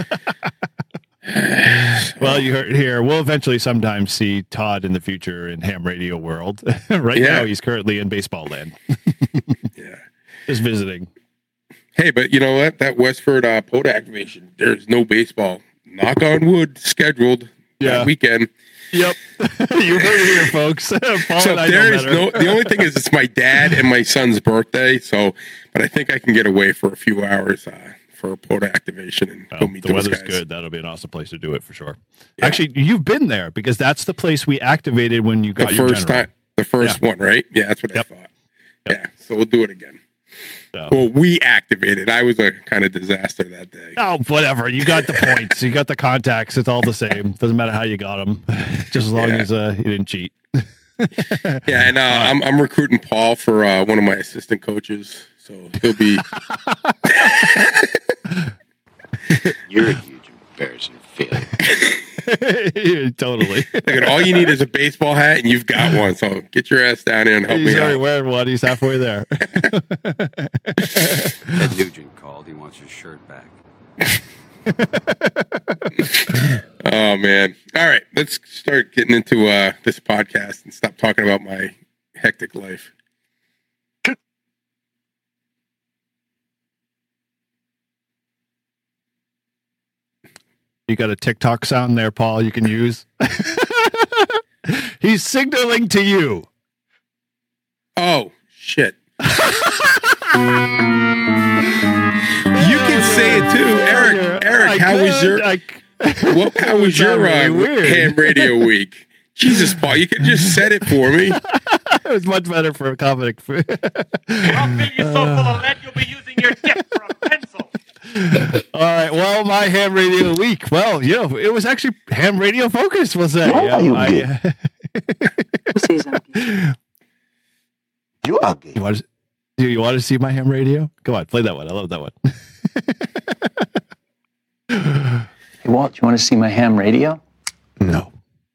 [SPEAKER 1] Well, you heard here. We'll eventually sometimes see Todd in the future in ham radio world. Right now, he's currently in baseball land.
[SPEAKER 3] Yeah,
[SPEAKER 1] just visiting.
[SPEAKER 3] Hey, but you know what? That Westford POTA activation. There's no baseball. Knock on wood. Scheduled that weekend.
[SPEAKER 1] Yep, you heard it here, folks.
[SPEAKER 3] So there is no. The only thing is, it's my dad and my son's birthday. So, but I think I can get away for a few hours. For a POTA activation and go meet
[SPEAKER 1] the
[SPEAKER 3] those
[SPEAKER 1] weather's
[SPEAKER 3] guys.
[SPEAKER 1] good. That'll be an awesome place to do it for sure. Yeah. Actually, you've been there because that's the place we activated when you got
[SPEAKER 3] the
[SPEAKER 1] your
[SPEAKER 3] first time. The first one, right? Yeah, that's what I thought. Yeah, so we'll do it again. Well, we activated. I was a kind of disaster that day.
[SPEAKER 1] Oh, whatever. You got the points. You got the contacts. It's all the same. Doesn't matter how you got them, just as long as you didn't cheat.
[SPEAKER 3] Yeah, and I'm recruiting Paul for one of my assistant coaches. So he'll be.
[SPEAKER 5] You're a huge embarrassing failure.
[SPEAKER 1] Totally.
[SPEAKER 3] Look at all you need is a baseball hat, and you've got one. So get your ass down here and help me out.
[SPEAKER 1] He's already wearing one. He's halfway there.
[SPEAKER 15] Ed Nugent called. He wants his shirt back.
[SPEAKER 3] Oh man! All right, let's start getting into this podcast and stop talking about my hectic life.
[SPEAKER 1] You got a TikTok sound there, Paul, you can use. He's signaling to you.
[SPEAKER 3] Oh, shit. You can say it too. Eric, how was your ham radio week? Jesus, Paul, you could just set it for me.
[SPEAKER 1] It was much better for a comic.
[SPEAKER 14] I'll fill you so full of lead you'll be using your dick for a pencil.
[SPEAKER 1] All right. Well, my ham radio week. Well, it was actually ham radio focused. Was that?
[SPEAKER 5] You are gay.
[SPEAKER 1] Do you want to see my ham radio? Go on, play that one. I love that one.
[SPEAKER 16] Hey, Walt, do you want to see my ham radio?
[SPEAKER 1] No.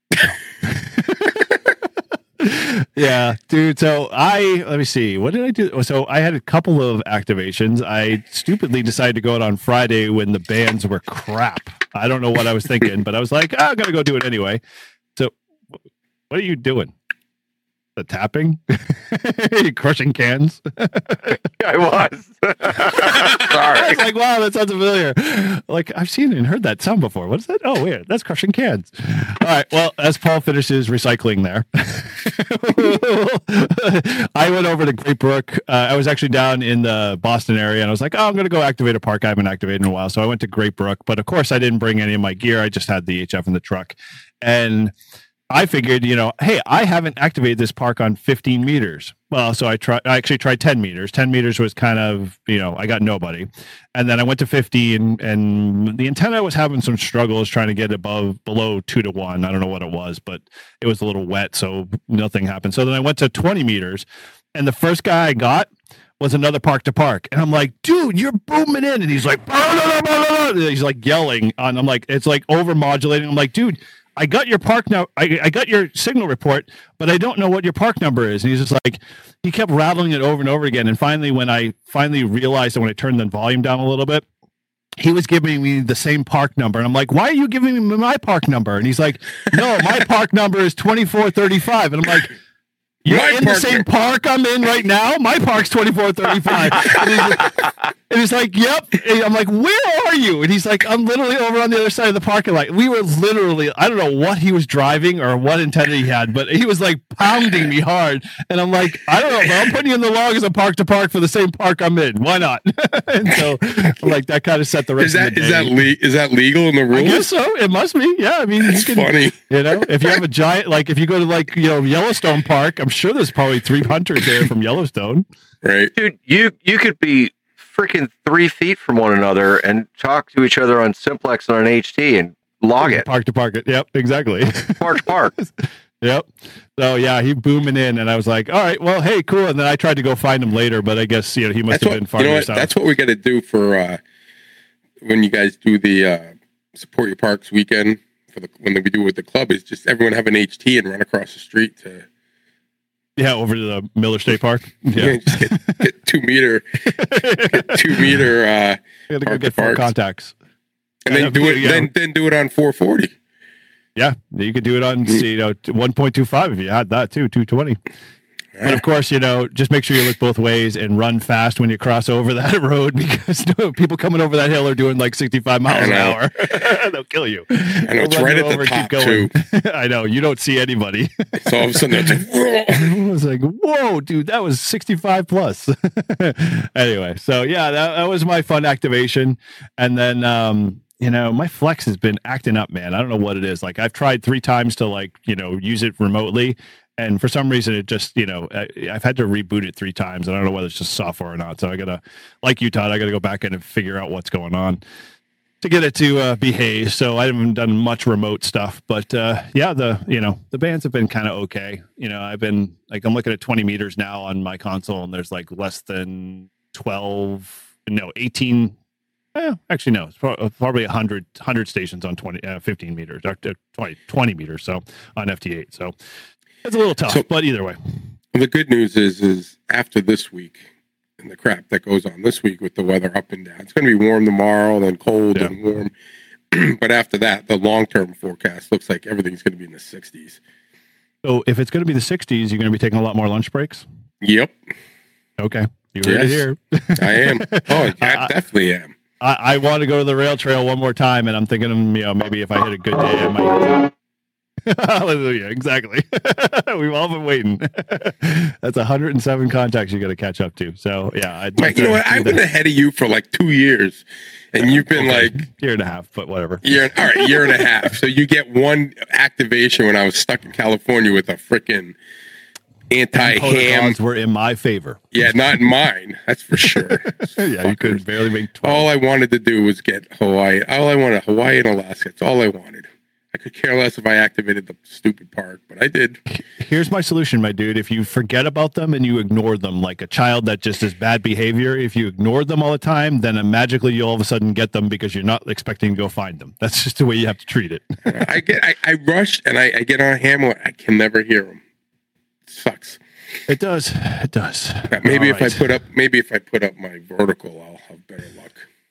[SPEAKER 1] Yeah, dude. So let me see. What did I do? So I had a couple of activations. I stupidly decided to go out on Friday when the bands were crap. I don't know what I was thinking, but I was like, I'm going to go do it anyway. So what are you doing? The tapping? Are you crushing cans?
[SPEAKER 6] I was. Sorry.
[SPEAKER 1] I was like, wow, that sounds familiar. Like, I've seen and heard that sound before. What is that? Oh, weird. That's crushing cans. All right. Well, as Paul finishes recycling there, I went over to Great Brook. I was actually down in the Boston area, and I was like, I'm going to go activate a park I haven't activated in a while. So I went to Great Brook. But, of course, I didn't bring any of my gear. I just had the HF in the truck. And I figured, hey, I haven't activated this park on 15 meters. Well, so I actually tried 10 meters. 10 meters was kind of, I got nobody. And then I went to 15, and the antenna was having some struggles trying to get below 2-1. I don't know what it was, but it was a little wet, so nothing happened. So then I went to 20 meters, and the first guy I got was another park to park. And I'm like, dude, you're booming in. And he's like, blah, blah, blah, blah. He's like yelling. And I'm like, it's like over modulating. I'm like, dude, I got your park now. I got your signal report, but I don't know what your park number is. And he's just like, he kept rattling it over and over again. And finally, when I realized that when I turned the volume down a little bit, he was giving me the same park number. And I'm like, why are you giving me my park number? And he's like, no, my park number is 2435. And I'm like, You're in the same park I'm in right now. My park's 2435. And he's like, yep. And I'm like, where are you? And he's like, I'm literally over on the other side of the parking lot. We were literally, I don't know what he was driving or what intent he had, but he was like pounding me hard. And I'm like, I don't know, but I'm putting you in the log as a park to park for the same park I'm in. Why not? And so I'm like, that kind of set the rest of the day.
[SPEAKER 3] Is that legal in the rules?
[SPEAKER 1] I guess so. It must be. Yeah. I mean,
[SPEAKER 3] it's funny.
[SPEAKER 1] You know, if you have a giant, like if you go to like, you know, Yellowstone Park, I'm sure there's probably 3 hunters there from Yellowstone.
[SPEAKER 3] Right.
[SPEAKER 6] Dude, you could be freaking 3 feet from one another and talk to each other on Simplex and on HT and log it.
[SPEAKER 1] Park to park it. Yep, exactly.
[SPEAKER 6] Park to park.
[SPEAKER 1] Yep. So yeah, he booming in, and I was like, all right, well, hey, cool. And then I tried to go find him later, but I guess he must have been farther south.
[SPEAKER 3] That's what we got to do for when you guys do the Support Your Parks weekend when we do it with the club, is just everyone have an HT and run across the street to.
[SPEAKER 1] Yeah, over to the Miller State Park. Yeah,
[SPEAKER 3] just get 2 meter. Get 2 meter.
[SPEAKER 1] Gotta go get 4 contacts,
[SPEAKER 3] and then do it. Then do it on 440.
[SPEAKER 1] Yeah, you could do it on 1.25 if you had that too, 220. But of course, just make sure you look both ways and run fast when you cross over that road, because people coming over that hill are doing like 65 miles an hour. They'll kill you.
[SPEAKER 3] I know, it's right at the top too.
[SPEAKER 1] I know, you don't see anybody.
[SPEAKER 3] So all of a sudden it's like,
[SPEAKER 1] I was like, whoa, dude, that was 65 plus. Anyway, so yeah, that was my fun activation. And then, my Flex has been acting up, man. I don't know what it is. Like, I've tried 3 times to use it remotely. And for some reason, it just, I've had to reboot it 3 times. I don't know whether it's just software or not. So I got to, like you, Todd, I got to go back in and figure out what's going on to get it to behave. So I haven't done much remote stuff. But the bands have been kind of okay. I've been I'm looking at 20 meters now on my console, and there's less than 18. Actually, no, it's probably 100 stations on 15 meters, 20 meters. So on FT8. So it's a little tough, but either way.
[SPEAKER 3] The good news is after this week and the crap that goes on this week with the weather up and down, it's going to be warm tomorrow, then cold and warm. But after that, the long-term forecast looks like everything's going to be in the 60s.
[SPEAKER 1] So if it's going to be the 60s, you're going to be taking a lot more lunch breaks?
[SPEAKER 3] Yep.
[SPEAKER 1] Okay. You heard it here.
[SPEAKER 3] I am. Oh, I definitely am.
[SPEAKER 1] I want to go to the rail trail one more time, and I'm thinking, maybe if I hit a good day, I might. Hallelujah! Exactly. We've all been waiting. That's 107 contacts you got to catch up to. So yeah,
[SPEAKER 3] Mike, you know what? I've been ahead of you for 2 years, and you've been
[SPEAKER 1] year and a half, but whatever.
[SPEAKER 3] Year and a half. So you get one activation when I was stuck in California with a freaking anti-ham.
[SPEAKER 1] Were in my favor.
[SPEAKER 3] Yeah, not in mine. That's for sure.
[SPEAKER 1] Yeah, you could barely make 12.
[SPEAKER 3] All I wanted to do was get Hawaii. All I wanted, Hawaii and Alaska. That's all I wanted. I could care less if I activated the stupid park, but I did.
[SPEAKER 1] Here's my solution, my dude. If you forget about them and you ignore them like a child that just is bad behavior, if you ignore them all the time, then magically you'll all of a sudden get them because you're not expecting to go find them. That's just the way you have to treat it.
[SPEAKER 3] I rush and I get on a hammer. I can never hear them. It sucks.
[SPEAKER 1] It does. It does.
[SPEAKER 3] Maybe if I put up my vertical, I'll have better luck.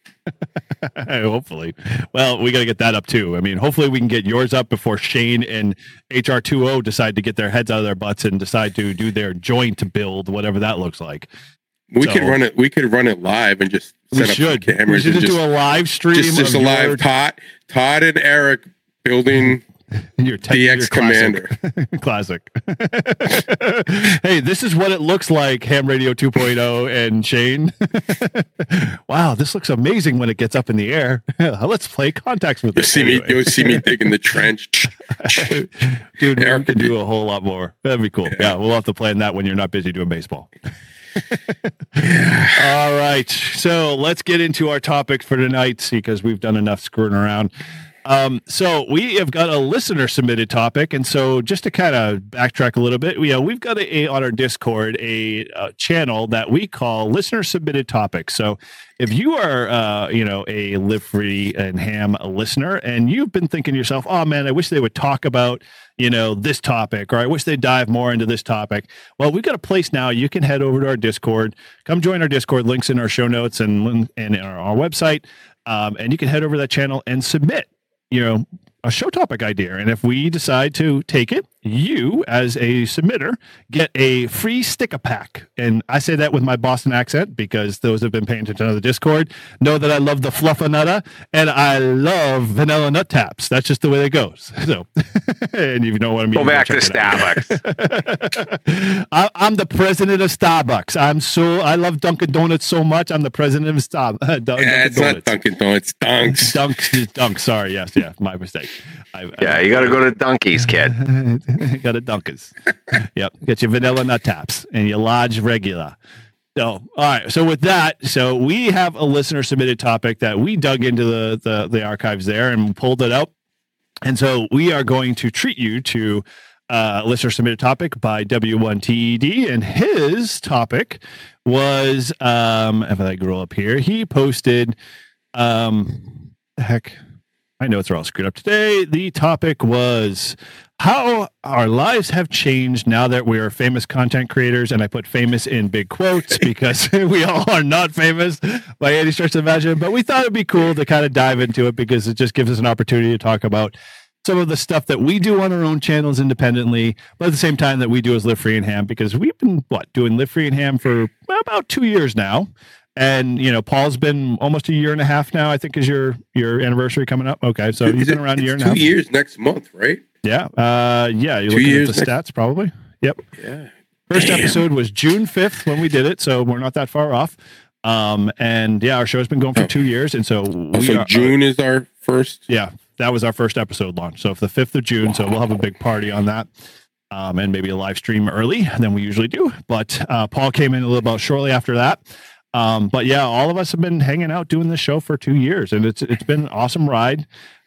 [SPEAKER 1] Hopefully. Well, we got to get that up too. I mean, hopefully we can get yours up before Shane and HR20 decide to get their heads out of their butts and decide to do their joint build, whatever that looks like.
[SPEAKER 3] We could run it. We could run it live and just set up some cameras.
[SPEAKER 1] We should just do a live stream.
[SPEAKER 3] Just a live Todd and Eric building
[SPEAKER 1] your
[SPEAKER 3] DX Commander.
[SPEAKER 1] Classic. Hey, this is what it looks like, Ham Radio 2.0 and Shane. Wow, this looks amazing when it gets up in the air. Let's play contacts with it.
[SPEAKER 3] You'll see me digging the trench.
[SPEAKER 1] Dude, Eric can do a whole lot more. That'd be cool. Yeah, we'll have to plan that when you're not busy doing baseball. All right, so let's get into our topic for tonight, because we've done enough screwing around. So we have got a listener submitted topic. And so just to kind of backtrack a little bit, we've got on our Discord, a channel that we call listener submitted topics. So if you are, a Live Free and Ham listener, and you've been thinking to yourself, oh man, I wish they would talk about, this topic, or I wish they'd dive more into this topic. Well, we've got a place now. You can head over to our Discord, come join our Discord, links in our show notes and our website. And you can head over to that channel and submit a show topic idea. And if we decide to take it you, as a submitter, get a free sticker pack. And I say that with my Boston accent because those who have been paying attention to the Discord know that I love the Fluffernutter and I love vanilla nut taps. That's just the way it goes. So, and you know what I mean.
[SPEAKER 6] Go back to Starbucks.
[SPEAKER 1] I'm the president of Starbucks. I love Dunkin' Donuts so much. I'm the president of Starbucks.
[SPEAKER 3] It's not Dunkin' Donuts.
[SPEAKER 1] Dunks. Sorry. Yes. Yeah. My mistake.
[SPEAKER 6] You got to go to Dunkies, kid.
[SPEAKER 1] Got a Dunkers. Yep. Get your vanilla nut taps and your large regular. So, all right. So with that, we have a listener submitted topic that we dug into the archives there and pulled it out. And so we are going to treat you to a listener submitted topic by W1TED, and his topic was if I scroll up here, he posted my notes are all screwed up today. The topic was how our lives have changed now that we are famous content creators, and I put famous in big quotes because we all are not famous by any stretch of the imagination, but we thought it'd be cool to kind of dive into it because it just gives us an opportunity to talk about some of the stuff that we do on our own channels independently, but at the same time that we do as Live Free and Ham, because we've been doing Live Free and Ham for about 2 years now. And Paul's been almost a year and a half now. I think is your anniversary coming up. Okay, so he's been around a year and a half.
[SPEAKER 3] 2 years next month, right?
[SPEAKER 1] Yeah, yeah. You're looking at the stats, probably. Yep.
[SPEAKER 3] Yeah.
[SPEAKER 1] First episode was June 5th when we did it, so we're not that far off. And yeah, our show's been going for 2 years, and so
[SPEAKER 3] June is our first.
[SPEAKER 1] Yeah, that was our first episode launch. So for the 5th of June, so we'll have a big party on that. And maybe a live stream early than we usually do. But Paul came in a little bit shortly after that. But yeah, all of us have been hanging out doing this show for 2 years, and it's been an awesome ride.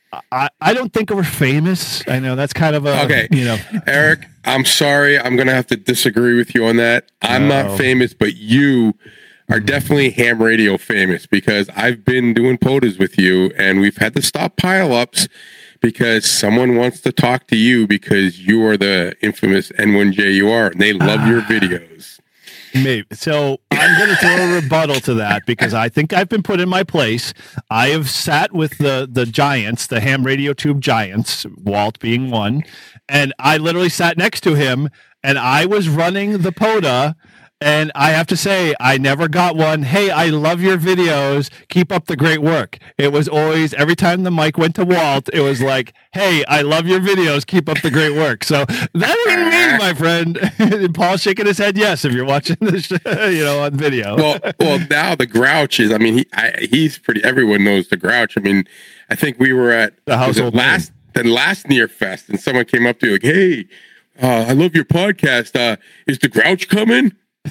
[SPEAKER 1] I don't think we're famous. I know that's kind of
[SPEAKER 3] okay. Eric, I'm sorry. I'm going to have to disagree with you on that. I'm not famous, but you are definitely Ham Radio famous because I've been doing POTUS with you, and we've had to stop pile-ups because someone wants to talk to you because you are the infamous N1J you are, and they love your videos.
[SPEAKER 1] Maybe. So I'm going to throw a rebuttal to that because I think I've been put in my place. I have sat with the giants, the Ham Radio Tube giants, Walt being one, and I literally sat next to him, and I was running the POTA, and I have to say, I never got one, hey, I love your videos, keep up the great work. It was always, every time the mic went to Walt, it was like, hey, I love your videos, keep up the great work. So that ain't me, my friend. And Paul's shaking his head yes if you're watching this, on video.
[SPEAKER 3] Well, now the Grouch is, he's pretty, everyone knows the Grouch. I think we were at
[SPEAKER 1] the household
[SPEAKER 3] the last Near Fest, and someone came up to you like, hey, I love your podcast. Is the Grouch coming?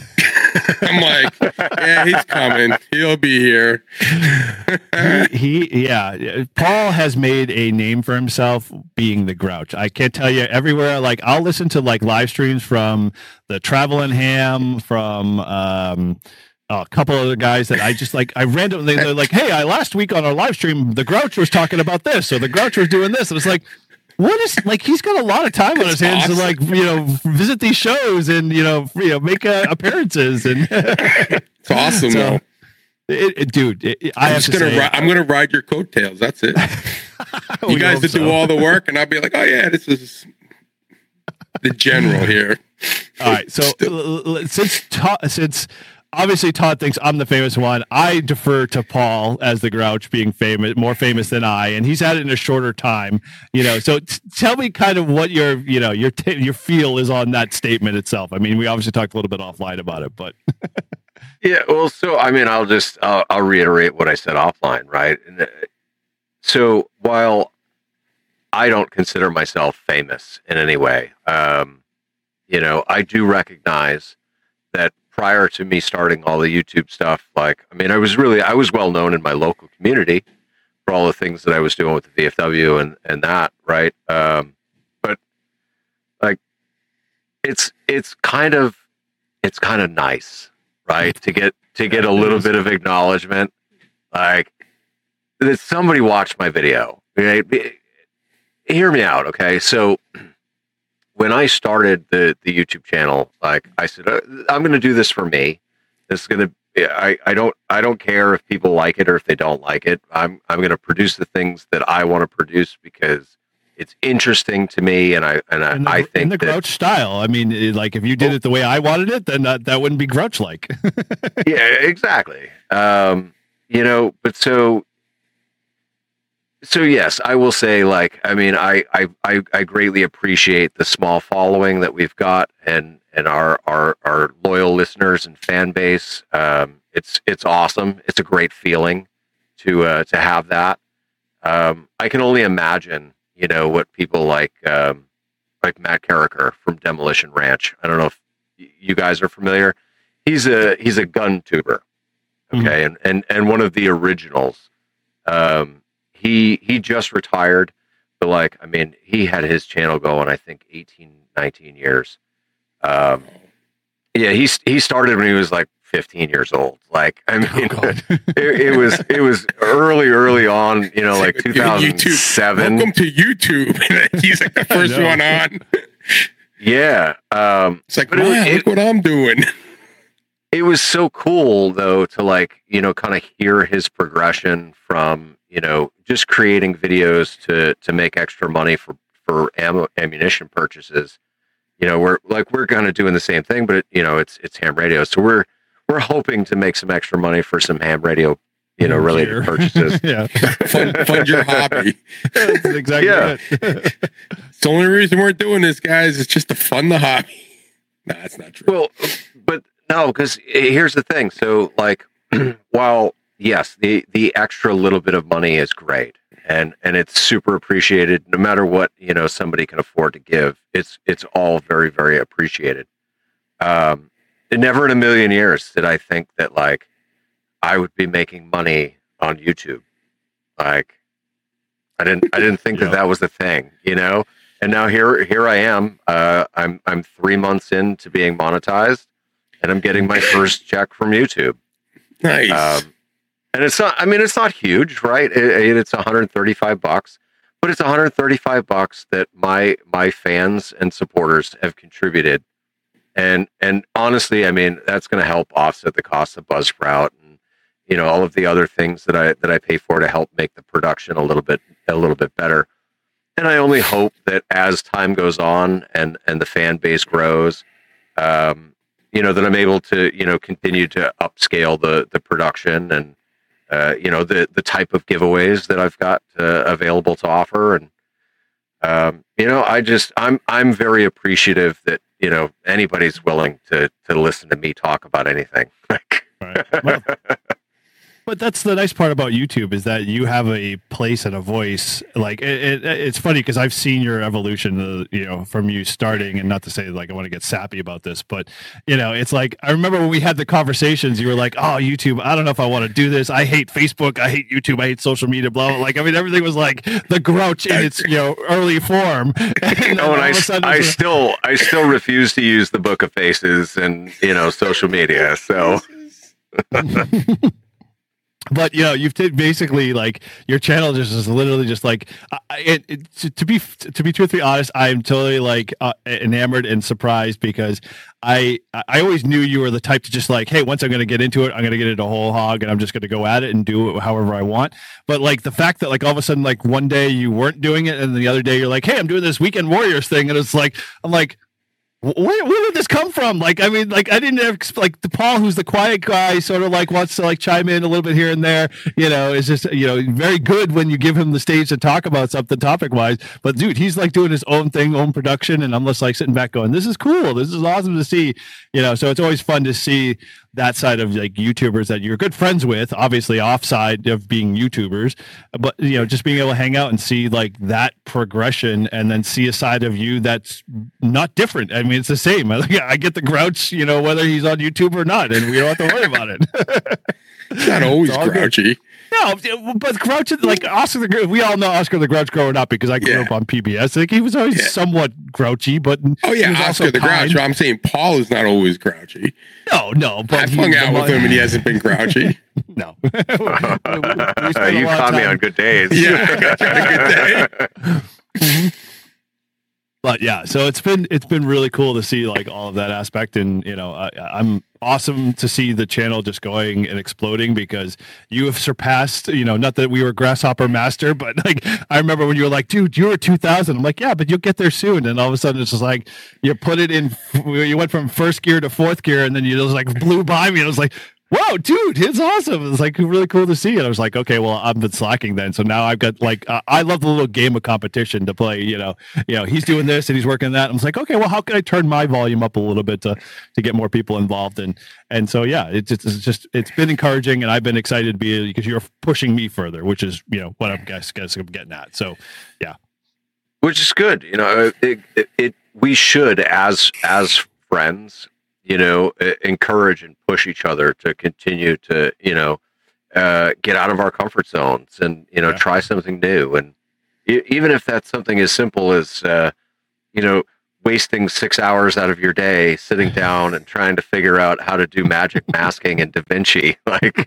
[SPEAKER 3] I'm like, yeah, he's coming. He'll be here.
[SPEAKER 1] Paul has made a name for himself being the Grouch. I can't tell you everywhere. Like I'll listen to live streams from the Traveling Ham, from a couple of the guys that I just I randomly, they're like, hey, last week on our live stream, the Grouch was talking about this, so the Grouch was doing this. It was like, what is he's got a lot of time on his hands to visit these shows and make appearances and
[SPEAKER 3] it's awesome though. I'm gonna ride your coattails. That's it. You guys to do all the work, and I'll be like, oh yeah, this is the general here.
[SPEAKER 1] All right, so since obviously Todd thinks I'm the famous one, I defer to Paul as the Grouch being more famous than I, and he's had it in a shorter time. So tell me kind of what your feel is on that statement itself. We obviously talked a little bit offline about it, but
[SPEAKER 6] yeah. Well, so I'll reiterate what I said offline, right? So while I don't consider myself famous in any way, I do recognize that prior to me starting all the YouTube stuff, I was well known in my local community for all the things that I was doing with the VFW and that, right? But it's kind of nice, right? To get a little bit of acknowledgement, that somebody watched my video. Okay? Hear me out, okay? So when I started the YouTube channel, I said, I'm going to do this for me. This is going to, I don't care if people like it or if they don't like it. I'm going to produce the things that I want to produce because it's interesting to me, and I think
[SPEAKER 1] in the Grouch style. I mean, like if you did it the way I wanted it, then that wouldn't be Grouch like.
[SPEAKER 6] Yeah, exactly. But so yes, I will say, like, I mean, I greatly appreciate the small following that we've got and our loyal listeners and fan base. It's awesome. It's a great feeling to have that. I can only imagine, what people like Matt Carricker from Demolition Ranch. I don't know if you guys are familiar. He's a gun tuber. Okay. Mm-hmm. And one of the originals. He just retired, but like, I mean, he had his channel going, I think 18, 19 years. Yeah, he started when he was like 15 years old. Like, I mean, it was early on, like 2007.
[SPEAKER 3] Welcome to YouTube. He's like the first one on.
[SPEAKER 6] Yeah.
[SPEAKER 3] It's like, look what I'm doing.
[SPEAKER 6] It was so cool though to like, kind of hear his progression from, just creating videos to make extra money for ammunition purchases. We're kind of doing the same thing, but it's ham radio. So we're hoping to make some extra money for some ham radio, related purchases.
[SPEAKER 1] Yeah.
[SPEAKER 3] Fund your hobby.
[SPEAKER 1] That's exactly it.
[SPEAKER 3] It's the only reason we're doing this, guys. It's just to fund the hobby. No, that's not true.
[SPEAKER 6] Well, but no, because here's the thing. So like, while yes, the extra little bit of money is great, and it's super appreciated. No matter what somebody can afford to give, it's all very, very appreciated. Never in a million years did I think that like I would be making money on YouTube. Like I didn't think that was the thing, And now here I am. I'm 3 months into being monetized, and I'm getting my first check from YouTube.
[SPEAKER 3] Nice.
[SPEAKER 6] And it's not huge, right? It's $135, but it's $135 that my fans and supporters have contributed. And honestly, I mean, that's going to help offset the cost of Buzzsprout and, all of the other things that I pay for to help make the production a little bit better. And I only hope that as time goes on and the fan base grows, that I'm able to, continue to upscale the production and, the type of giveaways that I've got available to offer. And, I'm very appreciative that, anybody's willing to listen to me talk about anything.
[SPEAKER 1] Right. Well, but that's the nice part about YouTube is that you have a place and a voice. Like it's funny because I've seen your evolution, from you starting, and not to say like I want to get sappy about this, but it's like I remember when we had the conversations, you were like, "Oh, YouTube, I don't know if I want to do this. I hate Facebook. I hate YouTube. I hate social media." Blah blah. Like I mean, everything was like the Grouch in its early form.
[SPEAKER 6] And I still refuse to use the Book of Faces and social media. So.
[SPEAKER 1] But you've basically like your channel just is literally just like to be truthfully honest, I'm totally like enamored and surprised because I always knew you were the type to just like, hey, once I'm going to get into it, I'm going to get into whole hog and I'm just going to go at it and do it however I want. But like the fact that like all of a sudden like one day you weren't doing it and the other day you're like, hey, I'm doing this Weekend Warriors thing, and it's like I'm like, where did this come from? Like, I mean, like I didn't have like the Paul, who's the quiet guy, sort of like wants to like chime in a little bit here and there, is just, very good when you give him the stage to talk about something topic wise. But dude, he's like doing his own thing, own production. And I'm just like sitting back going, this is cool. This is awesome to see, so it's always fun to see that side of like YouTubers that you're good friends with, obviously offside of being YouTubers, but just being able to hang out and see like that progression and then see a side of you that's not different. I mean, it's the same. I get the Grouch, whether he's on YouTube or not, and we don't have to worry about it.
[SPEAKER 3] It's not always grouchy.
[SPEAKER 1] No, but Grouch, like Oscar we all know Oscar the Grouch growing up because I grew up on PBS. Like he was always somewhat grouchy, but
[SPEAKER 3] Oscar the Grouch. I'm saying Paul is not always grouchy.
[SPEAKER 1] No, but
[SPEAKER 3] I've hung out with him and he hasn't been grouchy.
[SPEAKER 1] No,
[SPEAKER 6] you caught me on good days.
[SPEAKER 3] Yeah, I got you on a good day.
[SPEAKER 1] But yeah, so it's been really cool to see like all of that aspect, and I'm awesome to see the channel just going and exploding because you have surpassed, not that we were Grasshopper Master, but like I remember when you were like, dude, you were 2000. I'm like, yeah, but you'll get there soon. And all of a sudden it's just like you put it in, you went from first gear to fourth gear, and then you just like blew by me. And I was like, whoa, dude, it's awesome. It's like really cool to see it. I was like, okay, well, I've been slacking then. So now I've got like, I love the little game of competition to play, he's doing this and he's working that. I was like, okay, well, how can I turn my volume up a little bit to get more people involved? And so, yeah, it's been encouraging, and I've been excited to be, because you're pushing me further, which is, what I guess I'm getting at. So, yeah.
[SPEAKER 6] Which is good. We should, as friends, encourage and push each other to continue to, get out of our comfort zones and, try something new. And even if that's something as simple as, wasting 6 hours out of your day sitting down and trying to figure out how to do magic masking in DaVinci, like,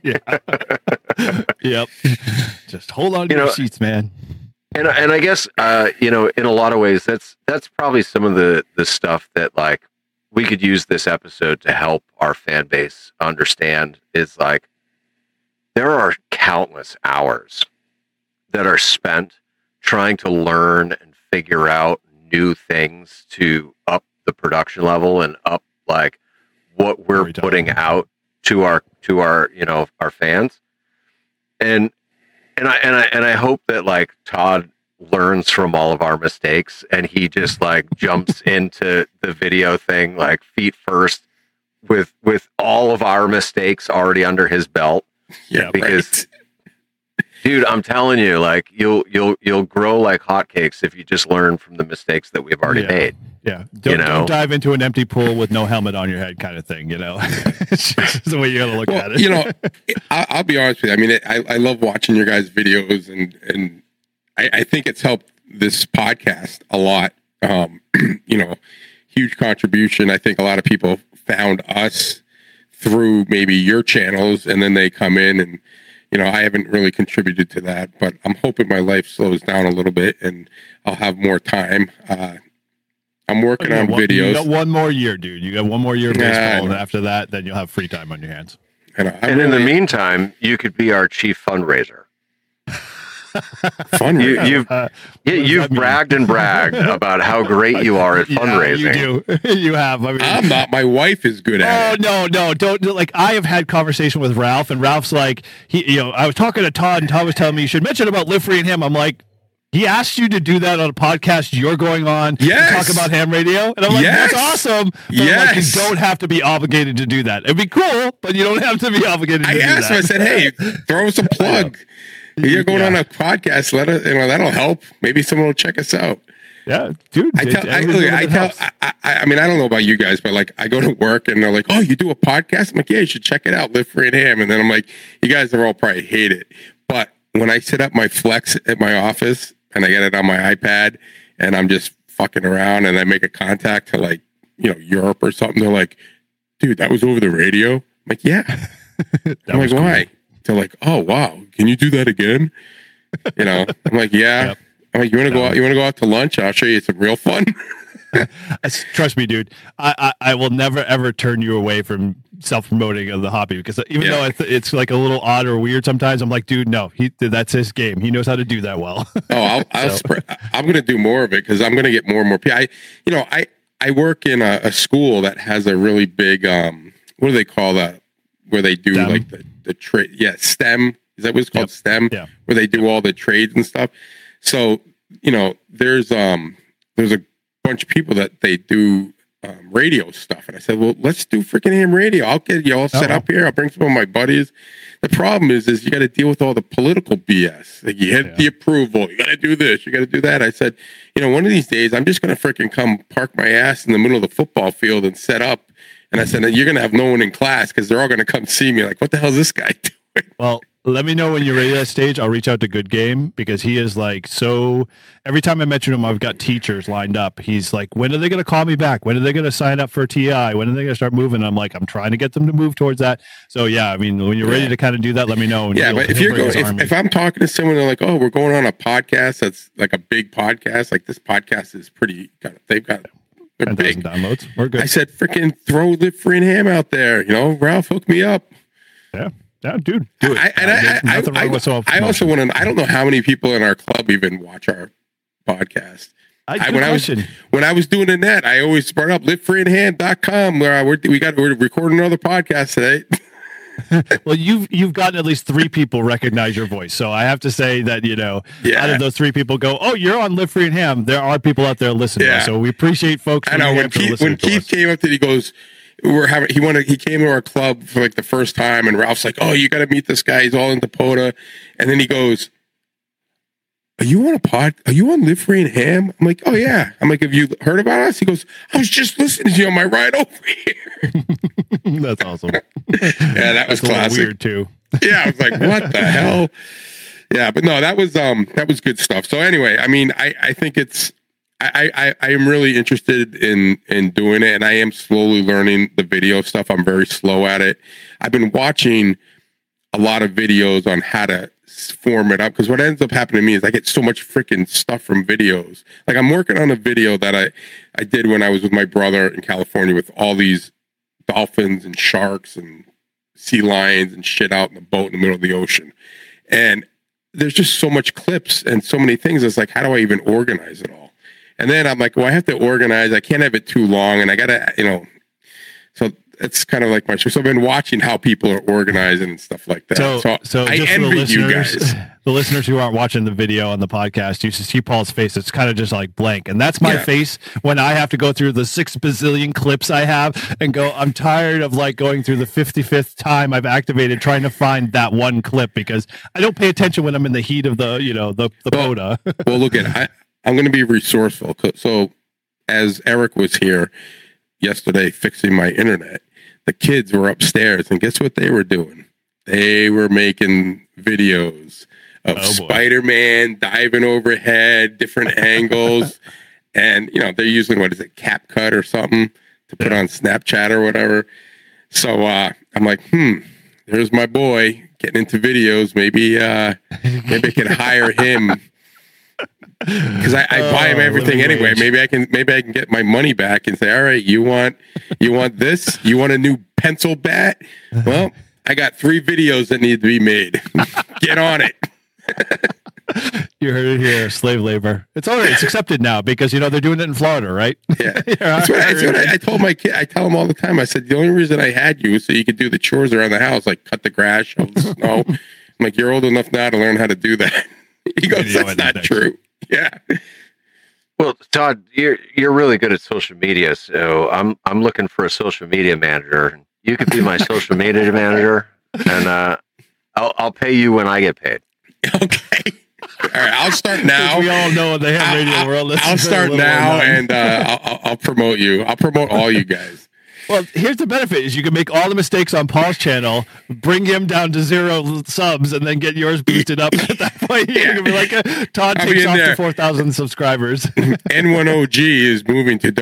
[SPEAKER 1] yep. Just hold on to your seats, man.
[SPEAKER 6] And I guess, in a lot of ways, that's probably some of the stuff that like, we could use this episode to help our fan base understand is like, there are countless hours that are spent trying to learn and figure out new things to up the production level and up like what we're putting out to our our fans. And I hope that like Todd learns from all of our mistakes and he just like jumps into the video thing like feet first with all of our mistakes already under his belt.
[SPEAKER 3] Yeah,
[SPEAKER 6] because dude, I'm telling you, like you'll grow like hotcakes if you just learn from the mistakes that we've already made.
[SPEAKER 1] Yeah, don't dive into an empty pool with no helmet on your head, kind of thing. It's just the way you got to look at it.
[SPEAKER 3] I'll be honest with you. I mean, I love watching your guys' videos, and I think it's helped this podcast a lot. Huge contribution. I think a lot of people found us through maybe your channels, and then they come in and, I haven't really contributed to that, but I'm hoping my life slows down a little bit and I'll have more time. I'm working on videos.
[SPEAKER 1] You got one more year, dude. You got one more year of baseball, and after that, then you'll have free time on your hands.
[SPEAKER 6] And in the meantime, you could be our chief fundraiser. You've bragged and bragged about how great you are at fundraising.
[SPEAKER 1] You do. You have. I mean,
[SPEAKER 3] I'm not. My wife is good at it.
[SPEAKER 1] No, don't. Like, I have had conversation with Ralph, and Ralph's like, I was talking to Todd, and Todd was telling me you should mention about Live Free and Him. I'm like, he asked you to do that on a podcast you're going on to talk about ham radio, and I'm like, that's awesome. But I'm like, you don't have to be obligated to do that. It'd be cool, but you don't have to be obligated to do that.
[SPEAKER 3] I asked him. I said, hey, throw us a plug. You're going on a podcast. Let us, that'll help. Maybe someone will check us out.
[SPEAKER 1] Yeah, dude.
[SPEAKER 3] I mean, I don't know about you guys, but like, I go to work and they're like, "Oh, you do a podcast?" I'm like, "Yeah, you should check it out. Live Free and Ham." And then I'm like, "You guys are all probably hate it." But when I set up my Flex at my office and I get it on my iPad and I'm just fucking around and I make a contact to like, Europe or something, they're like, "Dude, that was over the radio." I'm like, "Yeah." I'm like, "Why?" Cool. They're like, "Oh, wow. Can you do that again?" I'm like, "Yeah." Yep. I'm like, "You want to go out? You want to go out to lunch? I'll show you some real fun."
[SPEAKER 1] Trust me, dude. I will never ever turn you away from self-promoting of the hobby, because even though it's like a little odd or weird sometimes, I'm like, dude, no, that's his game. He knows how to do that well.
[SPEAKER 3] I'm going to do more of it because I'm going to get more and more people. I work in a school that has a really big what do they call that? Where they do STEM? Like the trade, STEM. Is that what it's called? STEM, where they do all the trades and stuff. So there's a bunch of people that they do radio stuff, and I said, well, let's do freaking ham radio. I'll get you all set up here. I'll bring some of my buddies. The problem is you got to deal with all the political BS. Like, you had the approval. You got to do this. You got to do that. I said, one of these days, I'm just going to freaking come park my ass in the middle of the football field and set up. And I said, you're going to have no one in class because they're all going to come see me like, what the hell is this guy doing?
[SPEAKER 1] Well, Let me know when you're ready to that stage. I'll reach out to Good Game because he is like, so every time I mention him, I've got teachers lined up. He's like, when are they going to call me back? When are they going to sign up for TI? When are they going to start moving? I'm like, I'm trying to get them to move towards that. So yeah, I mean, when you're ready to kind of do that, let me know.
[SPEAKER 3] Yeah, but if you're going, if I'm talking to someone, they're like, oh, we're going on a podcast that's like a big podcast. Like this podcast is pretty, they've got, they're big
[SPEAKER 1] downloads. We're good.
[SPEAKER 3] I said, freaking throw Live Free and Ham out there. You know, Ralph, hook me up.
[SPEAKER 1] Yeah. Yeah, dude, do it.
[SPEAKER 3] I also want to. I don't know how many people in our club even watch our podcast. When I was doing the net, I always brought up livefreeandhand.com where we're recording another podcast today.
[SPEAKER 1] Well, you've gotten at least 3 people recognize your voice, so I have to say that out of those 3 people go, oh, you're on Live Free and Ham. There are people out there listening, so we appreciate folks.
[SPEAKER 3] I know when Keith came up to, he goes, he came to our club for like the first time, and Ralph's like, oh, you got to meet this guy. He's all into POTA, and then he goes, Are you on Live Free and Ham? I'm like, oh yeah. I'm like, have you heard about us? He goes, I was just listening to you on my ride over here.
[SPEAKER 1] That's awesome.
[SPEAKER 3] Yeah, that was classic.
[SPEAKER 1] Weird too.
[SPEAKER 3] Yeah, I was like, what the hell? Yeah, but no, that was good stuff. So anyway, I mean, I think I am really interested in doing it, and I am slowly learning the video stuff. I'm very slow at it. I've been watching a lot of videos on how to form it up, because what ends up happening to me is I get so much freaking stuff from videos. Like I'm working on a video that I did when I was with my brother in California with all these dolphins and sharks and sea lions and shit out in the boat in the middle of the ocean. And there's just so much clips and so many things. It's like, how do I even organize it all? And then I'm like, well, I have to organize. I can't have it too long. And I got to, so it's kind of like my show. So I've been watching how people are organizing and stuff like that. So I envy you guys.
[SPEAKER 1] The listeners who aren't watching the video on the podcast, you should see Paul's face. It's kind of just like blank. And that's my face when I have to go through the 6 bazillion clips I have and go, I'm tired of like going through the 55th time I've activated trying to find that one clip, because I don't pay attention when I'm in the heat of the POTA.
[SPEAKER 3] Well, look at I'm going to be resourceful. So as Eric was here yesterday fixing my internet, the kids were upstairs, and guess what they were doing? They were making videos of Spider-Man diving overhead, different angles, and they're using CapCut or something to put on Snapchat or whatever. So I'm like, there's my boy getting into videos. Maybe I can hire him. Because I buy him everything anyway. Maybe I can get my money back and say, all right, you want this? You want a new pencil bat? Well, I got 3 videos that need to be made. Get on it.
[SPEAKER 1] You heard it here, slave labor. It's all right. It's accepted now because they're doing it in Florida, right?
[SPEAKER 3] Yeah. That's what I told my kid. I tell him all the time. I said the only reason I had you is so you could do the chores around the house, like cut the grass, shovel the snow. I'm like, you're old enough now to learn how to do that. He goes, that's not true. Yeah.
[SPEAKER 6] Well, Todd, you're really good at social media, so I'm looking for a social media manager. You could be my social media manager, and I'll pay you when I get paid.
[SPEAKER 3] Okay. All right, I'll start now.
[SPEAKER 1] We all know in the ham radio world.
[SPEAKER 3] I'll start now, and I'll promote you. I'll promote all you guys.
[SPEAKER 1] Well, here's the benefit: is you can make all the mistakes on Paul's channel, bring him down to 0 subs, and then get yours boosted up. At that point, you can be like, Todd takes off to 4,000 subscribers.
[SPEAKER 3] N1OG is moving to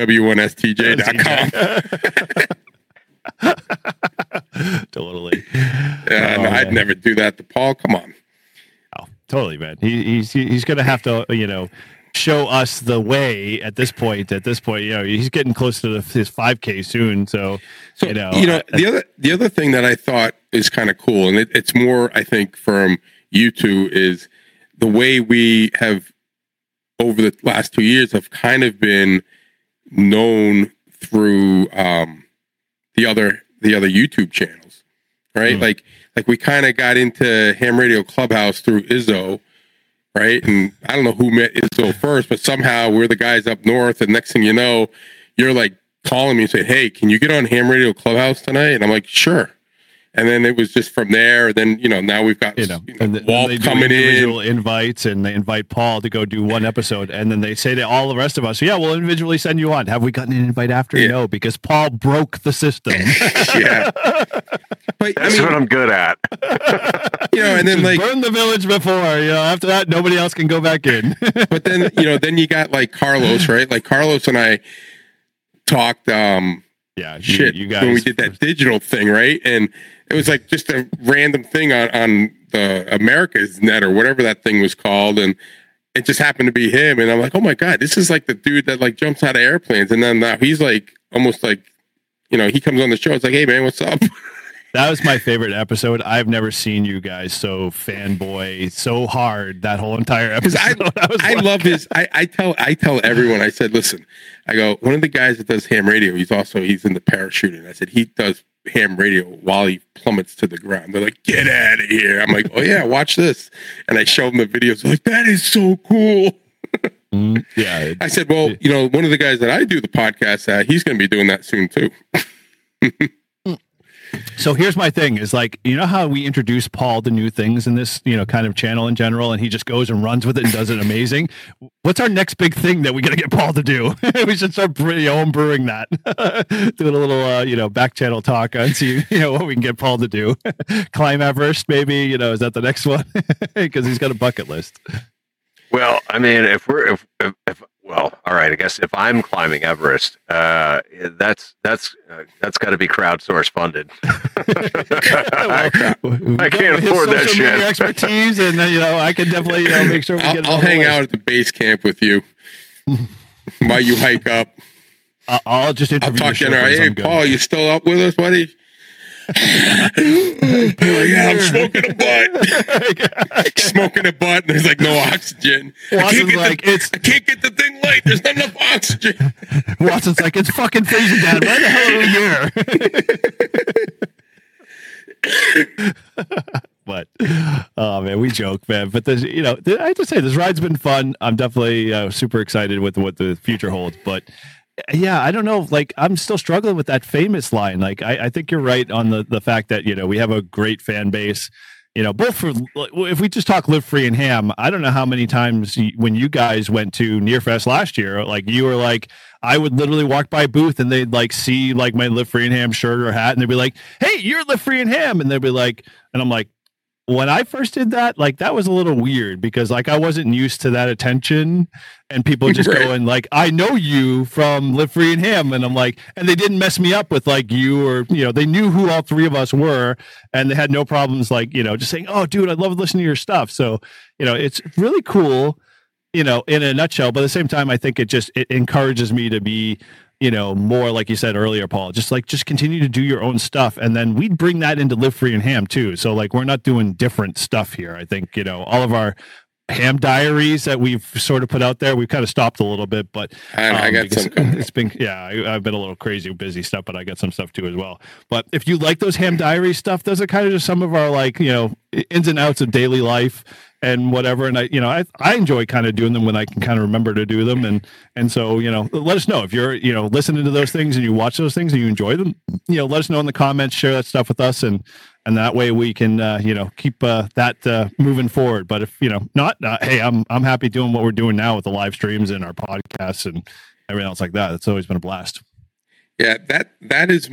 [SPEAKER 3] W1STJ.com.
[SPEAKER 1] Totally.
[SPEAKER 3] No, I'd never do that to Paul. Come on.
[SPEAKER 1] Oh, totally, man. He's going to have to, show us the way at this point. He's getting close to his 5K soon. So
[SPEAKER 3] the other thing that I thought is kind of cool, and it's more, I think, from you two, is the way we have over the last 2 years have kind of been known through the other YouTube channels, right? Like we kind of got into Ham Radio Clubhouse through Izzo. Right. And I don't know who met Izzo first, but somehow we're the guys up north. And next thing you know, you're like calling me and saying, hey, can you get on Ham Radio Clubhouse tonight? And I'm like, sure. And then it was just from there. Then, now we've got Walt
[SPEAKER 1] they do
[SPEAKER 3] coming
[SPEAKER 1] individual
[SPEAKER 3] in.
[SPEAKER 1] invites, and they invite Paul to go do one episode. And then they say to all the rest of us, yeah, we'll individually send you on. Have we gotten an invite after?
[SPEAKER 3] Yeah.
[SPEAKER 1] No, because Paul broke the system.
[SPEAKER 3] Yeah. But,
[SPEAKER 6] That's what I'm good at.
[SPEAKER 3] And then like
[SPEAKER 1] burn the village before, after that, nobody else can go back in.
[SPEAKER 3] But then, then you got like Carlos, right? Like Carlos and I talked, you guys, when we did that digital thing, right? And it was like just a random thing on the America's Net or whatever that thing was called. And it just happened to be him. And I'm like, oh my God, this is like the dude that like jumps out of airplanes. And then now he's like, almost like, he comes on the show. It's like, hey man, what's up?
[SPEAKER 1] That was my favorite episode. I've never seen you guys so fanboy so hard that whole entire episode.
[SPEAKER 3] I love his. I tell everyone. I said, listen. I go, one of the guys that does ham radio. He's in the parachuting. I said he does ham radio while he plummets to the ground. They're like, get out of here. I'm like, oh yeah, watch this. And I show them the videos. They're like, that is so cool.
[SPEAKER 1] Yeah.
[SPEAKER 3] I said, well, one of the guys that I do the podcast at, he's going to be doing that soon too.
[SPEAKER 1] So here's my thing is like, how we introduce Paul to new things in this, kind of channel in general, and he just goes and runs with it and does it amazing. What's our next big thing that we got to get Paul to do? We should start home brewing that, doing a little, back channel talk and see, what we can get Paul to do. Climb Everest, maybe, is that the next one? Because he's got a bucket list.
[SPEAKER 6] Well, I mean, all right. I guess if I'm climbing Everest, that's got to be crowdsource funded. I can't afford that shit.
[SPEAKER 1] Expertise, and I can definitely make sure we get it.
[SPEAKER 3] I'll hang out at the base camp with you while you hike up.
[SPEAKER 1] I'll just interview.
[SPEAKER 3] I'll talk to you. Hey, Paul, you still up with us, buddy? Yeah, I'm smoking a butt. Smoking a butt, and there's like no oxygen. I can't get the thing light. There's not enough oxygen.
[SPEAKER 1] Watson's like, it's fucking freezing down. Why the hell are we here? But oh man, we joke, man. But there's, I have to say, this ride's been fun. I'm definitely super excited with what the future holds. But yeah, I don't know. Like, I'm still struggling with that famous line. Like, I think you're right on the fact that, we have a great fan base, both for, if we just talk Live Free and Ham, I don't know how many times when you guys went to Nearfest last year, like you were like, I would literally walk by a booth and they'd like see like my Live Free and Ham shirt or hat. And they'd be like, hey, you're Live Free and Ham. And they'd be like, and I'm like, when I first did that, like that was a little weird because like I wasn't used to that attention and people just going like, I know you from Live Free and Ham. And I'm like, and they didn't mess me up with like you or, they knew who all three of us were and they had no problems like, just saying, oh dude, I love listening to your stuff. So, it's really cool, in a nutshell, but at the same time, I think it encourages me to be, more like you said earlier, Paul, just continue to do your own stuff. And then we'd bring that into Live Free and Ham too. So like, we're not doing different stuff here. I think, all of our ham diaries that we've sort of put out there, we've kind of stopped a little bit, but
[SPEAKER 3] I got some.
[SPEAKER 1] It's been, I've been a little crazy, busy stuff, but I got some stuff too as well. But if you like those ham diary stuff, those are kind of just some of our like, ins and outs of daily life and whatever. And I enjoy kind of doing them when I can kind of remember to do them. And so, let us know if you're, listening to those things and you watch those things and you enjoy them, let us know in the comments, share that stuff with us. And that way we can, keep that moving forward. But if, not, hey, I'm happy doing what we're doing now with the live streams and our podcasts and everything else like that. It's always been a blast.
[SPEAKER 3] Yeah, that is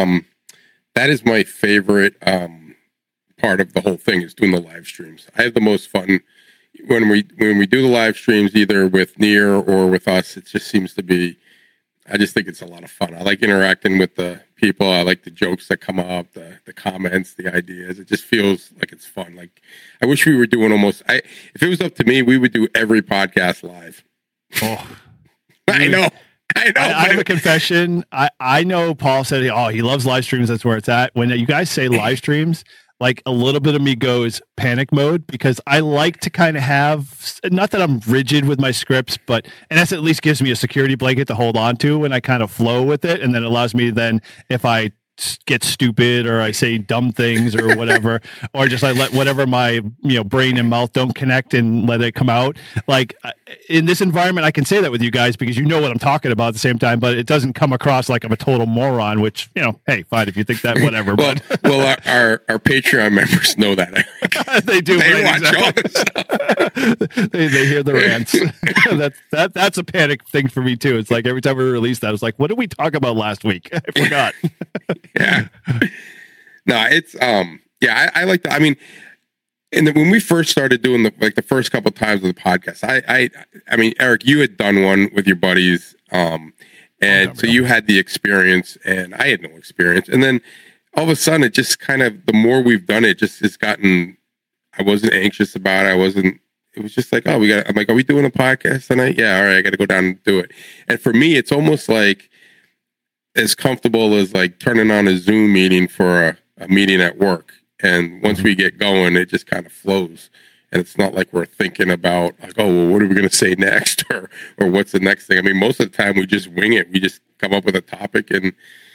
[SPEAKER 3] my favorite part of the whole thing is doing the live streams. I have the most fun when we do the live streams, either with Near or with us. It just seems to be, I just think it's a lot of fun. I like interacting with the people. I like the jokes that come up, the comments, the ideas. It just feels like it's fun. Like, I wish we were doing if it was up to me, we would do every podcast live.
[SPEAKER 1] Oh,
[SPEAKER 3] I know.
[SPEAKER 1] I have a confession. I know Paul said, he loves live streams. That's where it's at. When you guys say live streams, like a little bit of me goes panic mode because I like to kind of have, not that I'm rigid with my scripts, and that's at least gives me a security blanket to hold on to when I kind of flow with it. And then it allows me then, if I get stupid or I say dumb things or whatever, or just I let whatever my brain and mouth don't connect and let it come out. Like in this environment, I can say that with you guys because you know what I'm talking about at the same time, but it doesn't come across like I'm a total moron. Which hey, fine if you think that, whatever.
[SPEAKER 3] well, our Patreon members know that.
[SPEAKER 1] They do.
[SPEAKER 3] They watch all this stuff.
[SPEAKER 1] they hear the rants. That's a panic thing for me too. It's like every time we release that, it's like, what did we talk about last week? I forgot.
[SPEAKER 3] Yeah. No, it's I like that. I mean, when we first started doing the first couple of times of the podcast, I mean, Eric, you had done one with your buddies, and so you had the experience, and I had no experience, and then all of a sudden, it just kind of the more we've done it, it's gotten. I wasn't anxious about it. It was just like, I'm like, are we doing a podcast tonight? Yeah, all right, I got to go down and do it. And for me, it's almost like as comfortable as like turning on a Zoom meeting for a meeting at work. And once we get going, it just kind of flows. And it's not like we're thinking about like, oh, well, what are we going to say next, or what's the next thing? I mean, most of the time we just wing it. We just come up with a topic and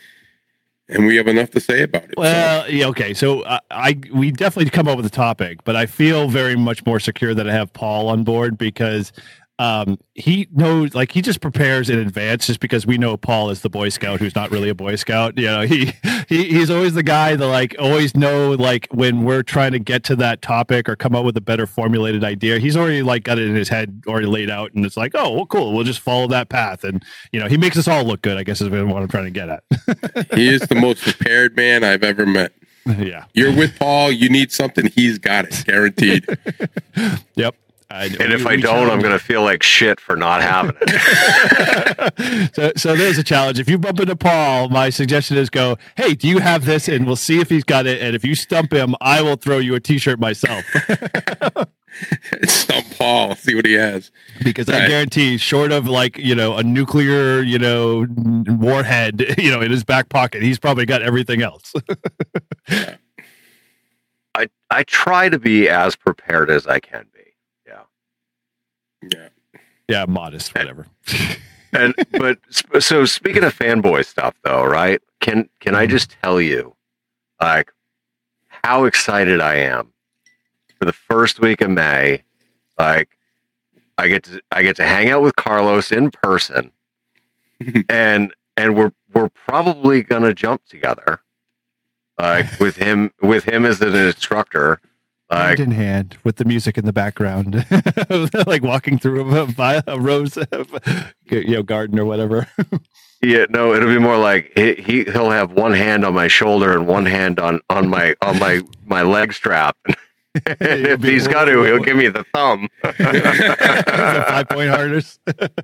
[SPEAKER 3] we have enough to say about it.
[SPEAKER 1] Well, yeah, okay. So we definitely come up with a topic, but I feel very much more secure that I have Paul on board because he knows, like, he just prepares in advance just because we know Paul is the Boy Scout who's not really a Boy Scout. He's always the guy that like always know like when we're trying to get to that topic or come up with a better formulated idea, he's already like got it in his head already laid out, and it's like, oh, well, cool, we'll just follow that path, and he makes us all look good, I guess is what I'm trying to get at.
[SPEAKER 3] He is the most prepared man I've ever met.
[SPEAKER 1] Yeah,
[SPEAKER 3] you're with Paul, you need something, he's got it, guaranteed.
[SPEAKER 1] Yep.
[SPEAKER 6] And if I don't, I'm going to feel like shit for not having
[SPEAKER 1] it. So there's a challenge. If you bump into Paul, my suggestion is go, hey, do you have this? And we'll see if he's got it. And if you stump him, I will throw you a T-shirt myself.
[SPEAKER 3] Stump Paul, see what he has.
[SPEAKER 1] Because I guarantee, short of like, a nuclear, warhead, in his back pocket, he's probably got everything else.
[SPEAKER 3] Yeah.
[SPEAKER 6] I try to be as prepared as I can be.
[SPEAKER 1] Yeah, modest, whatever.
[SPEAKER 6] So speaking of fanboy stuff, though, right? Can I just tell you, like, how excited I am for the first week of May? Like, I get to hang out with Carlos in person, and we're probably gonna jump together, like with him as an instructor.
[SPEAKER 1] Hand in hand with the music in the background, like walking through a rose, garden or whatever.
[SPEAKER 6] Yeah, no, it'll be more like he'll have one hand on my shoulder and one hand on my leg strap. If he's got to, he'll give me the thumb.
[SPEAKER 1] 5-point harness.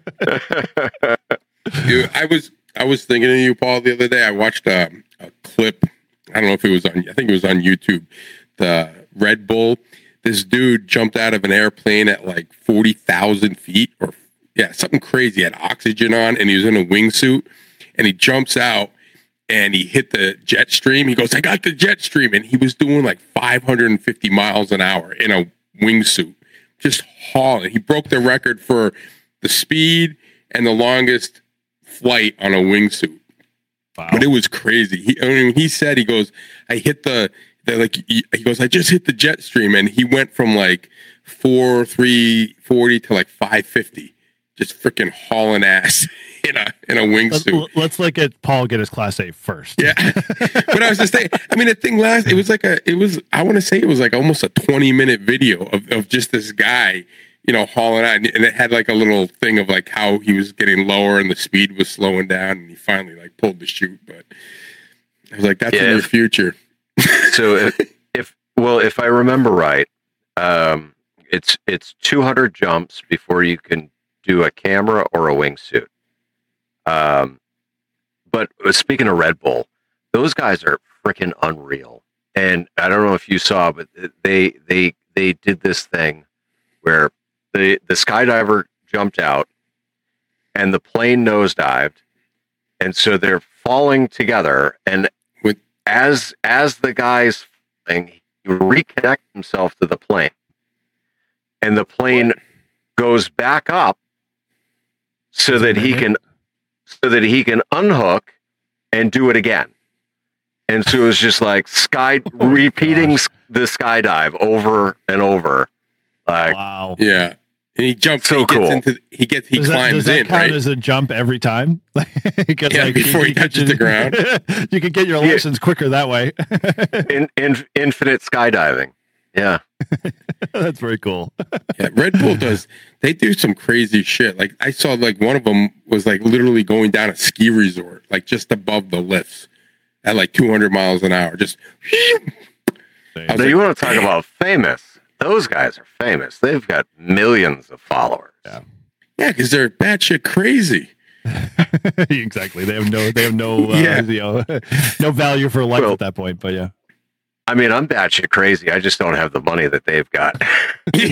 [SPEAKER 3] Dude, I was thinking of you, Paul, the other day. I watched a clip. I don't know if it was on. I think it was on YouTube. The Red Bull, this dude jumped out of an airplane at like 40,000 feet or something crazy. He had oxygen on and he was in a wingsuit, and he jumps out and he hit the jet stream. He goes, I got the jet stream. And he was doing like 550 miles an hour in a wingsuit, just hauling. He broke the record for the speed and the longest flight on a wingsuit. Wow. But it was crazy. He said, he goes, I hit he goes, I just hit the jet stream, and he went from like 340 to like 550, just freaking hauling ass in a wingsuit.
[SPEAKER 1] Let's look at Paul get his Class A first.
[SPEAKER 3] Yeah, but I was just saying. I mean, the thing it was I want to say it was like almost a 20-minute video of just this guy, hauling out, and it had like a little thing of like how he was getting lower and the speed was slowing down, and he finally like pulled the chute. But I was like, that's in your future.
[SPEAKER 6] So if I remember right, it's 200 jumps before you can do a camera or a wingsuit. But speaking of Red Bull, those guys are freaking unreal. And I don't know if you saw, but they did this thing where the skydiver jumped out and the plane nosedived, and so they're falling together, and as the guy's flying, he reconnects himself to the plane, and the plane goes back up so that he can unhook and do it again. And so it was just like repeating the skydive over and over. Like,
[SPEAKER 1] wow.
[SPEAKER 3] Yeah. And he jumps.
[SPEAKER 6] So cool.
[SPEAKER 3] He climbs
[SPEAKER 1] does that
[SPEAKER 3] in,
[SPEAKER 1] count
[SPEAKER 3] right?
[SPEAKER 1] as a jump every time?
[SPEAKER 3] Before he touches the ground.
[SPEAKER 1] You can get your license quicker that way.
[SPEAKER 6] Infinite skydiving. Yeah.
[SPEAKER 1] That's very cool.
[SPEAKER 3] Yeah, Red Bull they do some crazy shit. Like I saw like one of them was like literally going down a ski resort, like just above the lifts at like 200 miles an hour. Just
[SPEAKER 6] So you want to talk about famous? Those guys are famous. They've got millions of followers.
[SPEAKER 3] Yeah, because they're batshit crazy.
[SPEAKER 1] Exactly. They have no no value for life at that point. But yeah.
[SPEAKER 6] I mean, I'm batshit crazy. I just don't have the money that they've got.
[SPEAKER 1] If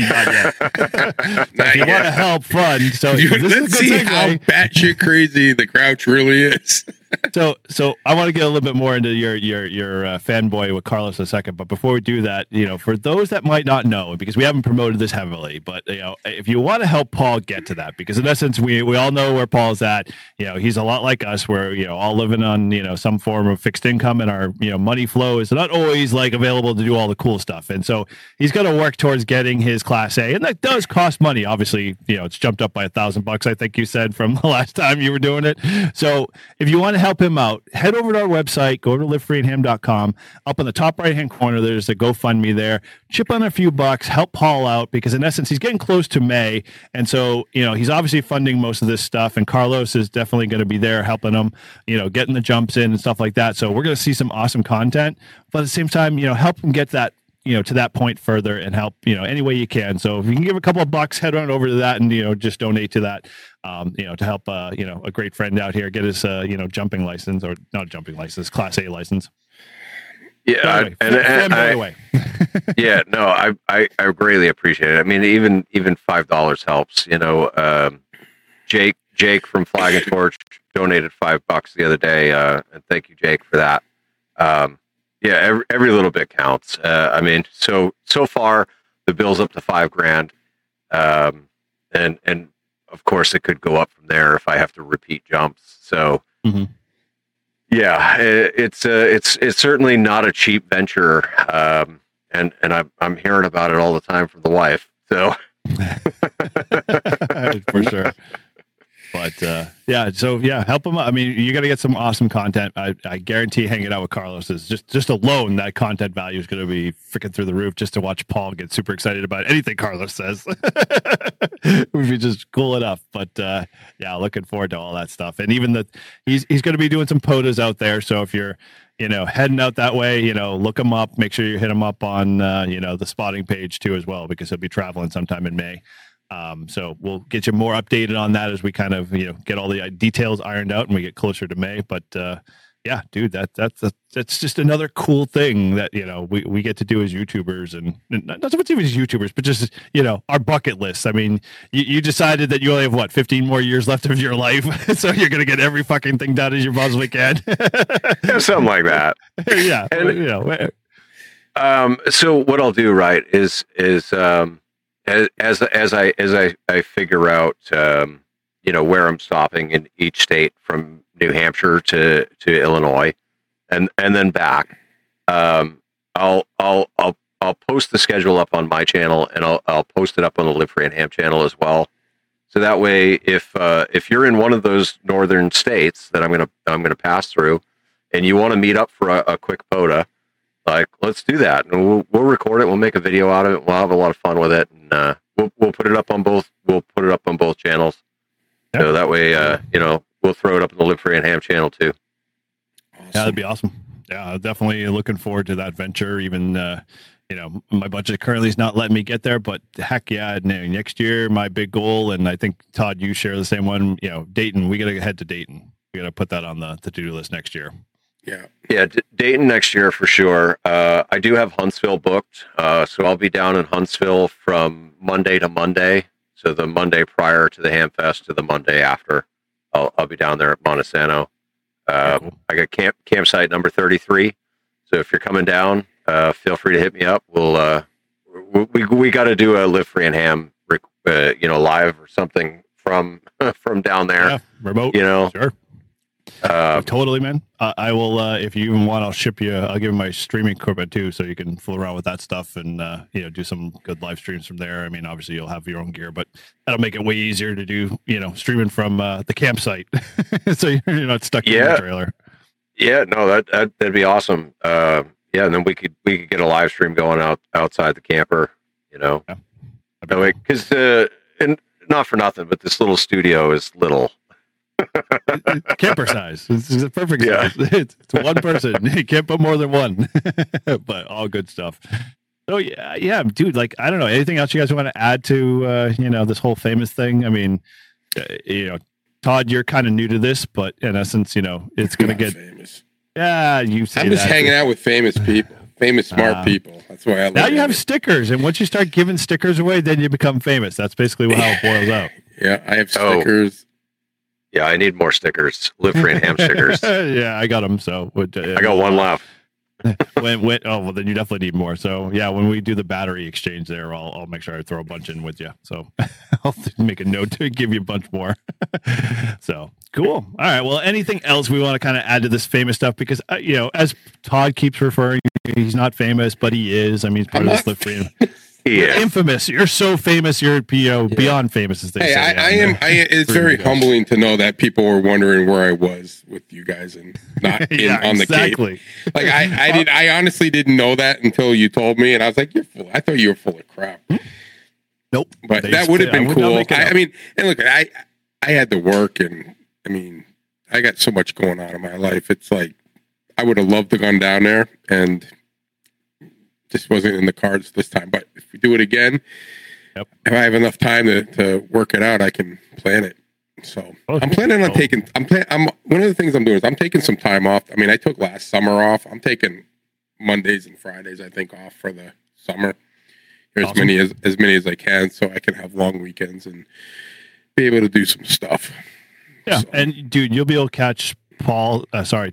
[SPEAKER 1] you want to help fund, so
[SPEAKER 3] let's see how batshit crazy the Crouch really is.
[SPEAKER 1] So I want to get a little bit more into your fanboy with Carlos in a second, but before we do that, for those that might not know, because we haven't promoted this heavily, but if you want to help Paul get to that, because in essence we all know where Paul's at. He's a lot like us, where all living on some form of fixed income, and our money flow is not always like available to do all the cool stuff, and so he's going to work towards getting his Class A, and that does cost money. Obviously, it's jumped up by $1,000, I think you said, from the last time you were doing it. So if you want to help him out, head over to our website, go to livefreeandham.com. Up in the top right hand corner, there's a GoFundMe there. Chip on a few bucks, help Paul out, because in essence he's getting close to May, and so he's obviously funding most of this stuff, and Carlos is definitely going to be there helping him, getting the jumps in and stuff like that. So we're going to see some awesome content, but at the same time, help him get that to that point further, and help any way you can. So if you can give a couple of bucks, head on over to that, and just donate to that, to help a great friend out here get his jumping license, or not a jumping license, Class A license.
[SPEAKER 6] Yeah, yeah, no, I greatly appreciate it. I mean, even $5 helps. Jake from Flag and Torch donated $5 the other day, and thank you, Jake, for that. Yeah, every little bit counts. I mean, so far the bill's up to $5,000, and of course it could go up from there if I have to repeat jumps. So, yeah, it's certainly not a cheap venture, and I'm hearing about it all the time from the wife. So,
[SPEAKER 1] for sure. But help him out. I mean, you're gonna get some awesome content. I guarantee hanging out with Carlos is just alone, that content value is gonna be freaking through the roof. Just to watch Paul get super excited about anything Carlos says would be just cool enough. But looking forward to all that stuff. And even he's gonna be doing some POTAs out there. So if you're heading out that way, look him up. Make sure you hit him up on the spotting page too as well, because he'll be traveling sometime in May. So we'll get you more updated on that as we kind of get all the details ironed out and we get closer to May. But yeah, dude, that's just another cool thing that we get to do as YouTubers, and not so much even as YouTubers, but just our bucket list. I mean, you decided that you only have 15 more years left of your life, so you're gonna get every fucking thing done as you possibly can.
[SPEAKER 6] Something like that.
[SPEAKER 1] Yeah,
[SPEAKER 6] and, so what I'll do, right, is as I figure out where I'm stopping in each state, from New Hampshire to Illinois, and then back, I'll post the schedule up on my channel, and I'll post it up on the Live Free and Ham channel as well. So that way, if you're in one of those northern states that I'm gonna pass through, and you want to meet up for a quick POTA, like, let's do that, and we'll record it. We'll make a video out of it. We'll have a lot of fun with it, and we'll put it up on both. We'll put it up on both channels. Yep. So that way, we'll throw it up in the Live Free and Ham channel too.
[SPEAKER 1] Awesome. Yeah, that'd be awesome. Yeah, definitely looking forward to that venture. Even my budget currently is not letting me get there, but heck yeah, next year my big goal, and I think Todd, you share the same one. Dayton. We got to head to Dayton. We got to put that on the to-do list next year.
[SPEAKER 6] Yeah, Dayton next year for sure. I do have Huntsville booked, so I'll be down in Huntsville from Monday to Monday. So the Monday prior to the Ham Fest to the Monday after, I'll be down there at Montesano. Cool. I got campsite number 33. So if you're coming down, feel free to hit me up. We got to do a Live Free and Ham, live or something from down there.
[SPEAKER 1] Yeah, remote.
[SPEAKER 6] Sure.
[SPEAKER 1] Totally, man. I will. If you even want, I'll ship you. I'll give you my streaming equipment too, so you can fool around with that stuff and do some good live streams from there. I mean, obviously you'll have your own gear, but that'll make it way easier to do. Streaming from the campsite, so you're not stuck in the trailer. Yeah, no, that'd be awesome. And then we could get a live stream going outside the camper. Because and not for nothing, but this little studio is little. Camper size. It's a perfect size. It's one person. You can't put more than one. But all good stuff. So yeah, dude. Like, I don't know. Anything else you guys want to add to this whole famous thing? I mean, Todd, you're kind of new to this, but in essence, it's going to get
[SPEAKER 3] famous.
[SPEAKER 1] Yeah, you say
[SPEAKER 3] I'm just hanging out with famous people, famous smart people. That's why I.
[SPEAKER 1] Now you have stickers, and once you start giving stickers away, then you become famous. That's basically how it boils out.
[SPEAKER 3] Yeah, I have stickers.
[SPEAKER 6] Yeah, I need more stickers. Live Free and Ham stickers.
[SPEAKER 1] Yeah, I got them. So
[SPEAKER 6] I got one left.
[SPEAKER 1] Well, then you definitely need more. So yeah, when we do the battery exchange there, I'll make sure I throw a bunch in with you. So I'll make a note to give you a bunch more. So cool. All right. Well, anything else we want to kind of add to this famous stuff? Because as Todd keeps referring, he's not famous, but he is. I mean, he's part of this Live Free. You're infamous. You're so famous. You're beyond famous, as they say.
[SPEAKER 3] I am. It's very humbling to know that people were wondering where I was with you guys and not on the Cape. Like I honestly didn't know that until you told me, and I was like, "You're full." I thought you were full of crap.
[SPEAKER 1] Nope.
[SPEAKER 3] But that would have been cool. I mean, and look, I had to work, and I mean, I got so much going on in my life. It's like I would have loved to gone down there and. Just wasn't in the cards this time. But if we do it again, if I have enough time to work it out, I can plan it. So I'm planning on taking. One of the things I'm doing is I'm taking some time off. I mean, I took last summer off. I'm taking Mondays and Fridays, I think, off for the summer. As many as I can, so I can have long weekends and be able to do some stuff.
[SPEAKER 1] Yeah, and dude, you'll be able to catch Todd's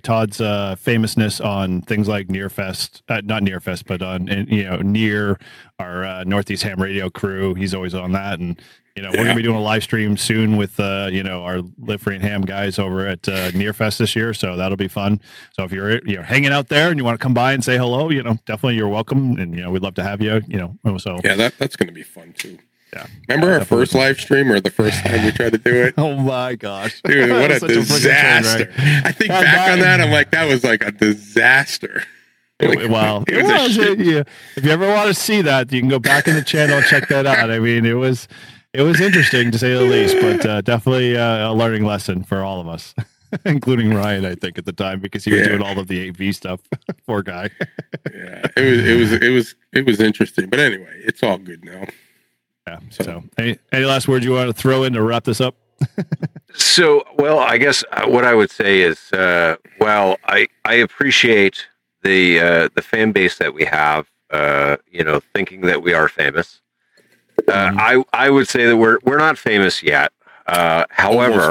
[SPEAKER 1] famousness on things like Nearfest, not Nearfest, but on near our Northeast Ham Radio crew. He's always on that, and we're gonna be doing a live stream soon with our Live Free and Ham guys over at Nearfest this year, so that'll be fun. So if you're hanging out there and you want to come by and say hello, definitely you're welcome, and we'd love to have you. So
[SPEAKER 3] yeah, that's gonna be fun too. Yeah. Remember our first live stream or the first time we tried to do it?
[SPEAKER 1] Oh my gosh.
[SPEAKER 3] Dude, what a disaster. I think back on that, I'm like, that was like a disaster.
[SPEAKER 1] Wow. If you ever want to see that, you can go back in the channel and check that out. I mean, it was interesting to say the least, but definitely a learning lesson for all of us, including Ryan, I think, at the time, because he was doing all of the AV stuff. Poor guy.
[SPEAKER 3] Yeah, it was interesting. But anyway, it's all good now.
[SPEAKER 1] Yeah. So any last words you want to throw in to wrap this up?
[SPEAKER 6] So, well, I guess what I would say is, I appreciate the fan base that we have, thinking that we are famous. I would say that we're not famous yet. However,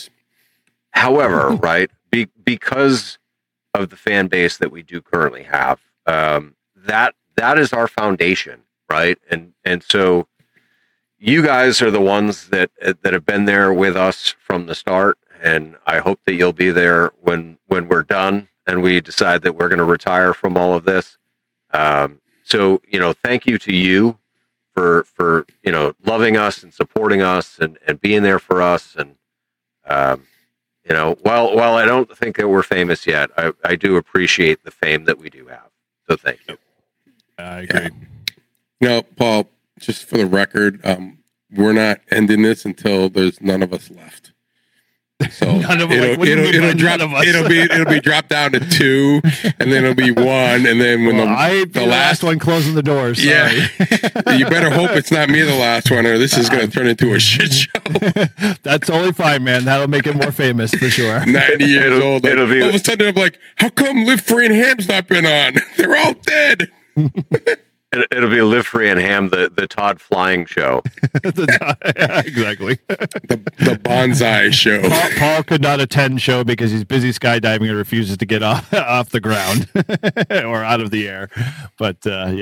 [SPEAKER 6] right, because of the fan base that we do currently have, that is our foundation, right? And so you guys are the ones that have been there with us from the start, and I hope that you'll be there when we're done and we decide that we're going to retire from all of this. So thank you to you for loving us and supporting us and being there for us. And while I don't think that we're famous yet, I do appreciate the fame that we do have. So thank you.
[SPEAKER 1] I agree.
[SPEAKER 3] No, Paul. Just for the record, we're not ending this until there's none of us left. So it'll be dropped down to 2, and then it'll be 1, and then when the last
[SPEAKER 1] one closing the doors.
[SPEAKER 3] Yeah, you better hope it's not me the last one, or this is going to turn into a shit show.
[SPEAKER 1] That's totally fine, man. That'll make it more famous for sure.
[SPEAKER 3] 90 years old. All of a sudden, I'm like, how come Live Free and Ham's not been on? They're all dead.
[SPEAKER 2] It'll be Live Free and Ham, the Todd Flying Show.
[SPEAKER 1] Exactly.
[SPEAKER 3] The bonsai show.
[SPEAKER 1] Paul could not attend show because he's busy skydiving and refuses to get off the ground or out of the air. But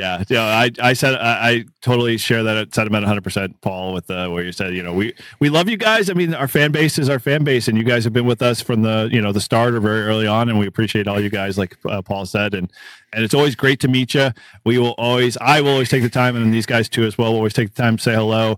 [SPEAKER 1] I totally share that sentiment 100%, Paul, with where you said, we love you guys. I mean, our fan base is our fan base, and you guys have been with us from the start or very early on, and we appreciate all you guys, like Paul said, and it's always great to meet you. I will always take the time, and these guys too as well, will always take the time to say hello.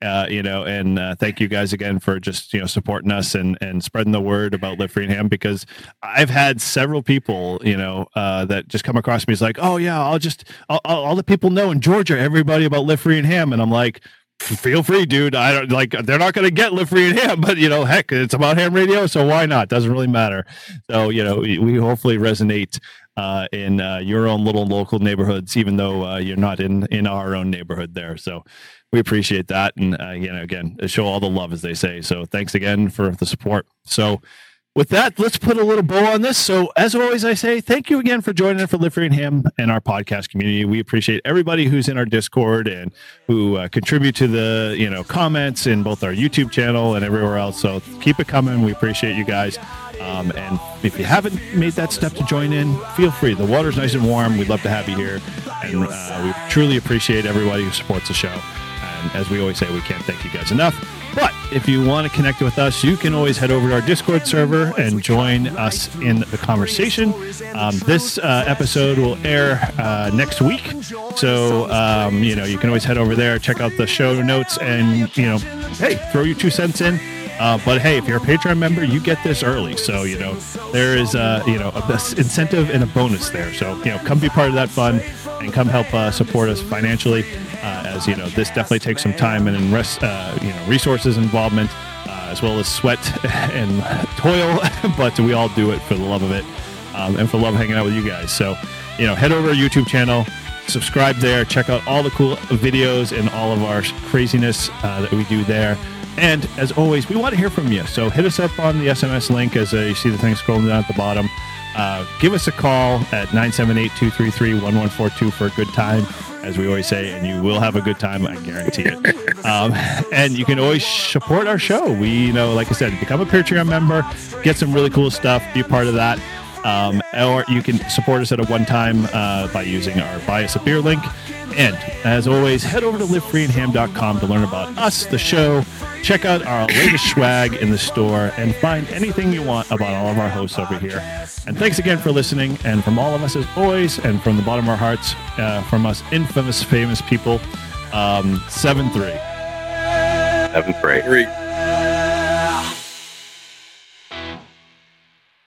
[SPEAKER 1] And thank you guys again for just supporting us and spreading the word about Live Free and Ham, because I've had several people that just come across me as like, oh yeah, I'll let people know in Georgia, everybody, about Live Free and Ham, and I'm like, feel free, dude. I don't they're not going to get Live Free and Ham, but heck, it's about ham radio, so why not? Doesn't really matter. So we hopefully resonate in your own little local neighborhoods, even though you're not in our own neighborhood there. So we appreciate that, and again, show all the love, as they say. So thanks again for the support. So with that, let's put a little bow on this. So as always, I say thank you again for joining us for Live Free and Ham and our podcast community. We appreciate everybody who's in our Discord and who contribute to the comments in both our YouTube channel and everywhere else. So keep it coming. We appreciate you guys. And if you haven't made that step to join in, feel free. The water's nice and warm. We'd love to have you here, and we truly appreciate everybody who supports the show. And as we always say, we can't thank you guys enough. But if you want to connect with us, you can always head over to our Discord server and join us in the conversation. This episode will air next week. So, you can always head over there, check out the show notes, and, hey, throw your 2 cents in. But hey, if you're a Patreon member, you get this early. So, there is a incentive and a bonus there. So, come be part of that fun and come help support us financially. As this definitely takes some time and resources involvement, as well as sweat and toil, but we all do it for the love of it, and for love of hanging out with you guys. So, head over to our YouTube channel, subscribe there, check out all the cool videos and all of our craziness that we do there. And as always, we want to hear from you. So hit us up on the SMS link as you see the thing scrolling down at the bottom. Give us a call at 978-233-1142 for a good time, as we always say, and you will have a good time, I guarantee it. And you can always support our show. We, like I said, become a Patreon member, get some really cool stuff, be a part of that. Or you can support us at a one-time by using our Buy Us a Beer link. And as always, head over to livefreeandham.com to learn about us, the show, check out our latest swag in the store, and find anything you want about all of our hosts over here. And thanks again for listening. And from all of us, as always, and from the bottom of our hearts, from us infamous, famous people, 7-3.
[SPEAKER 2] 7-3.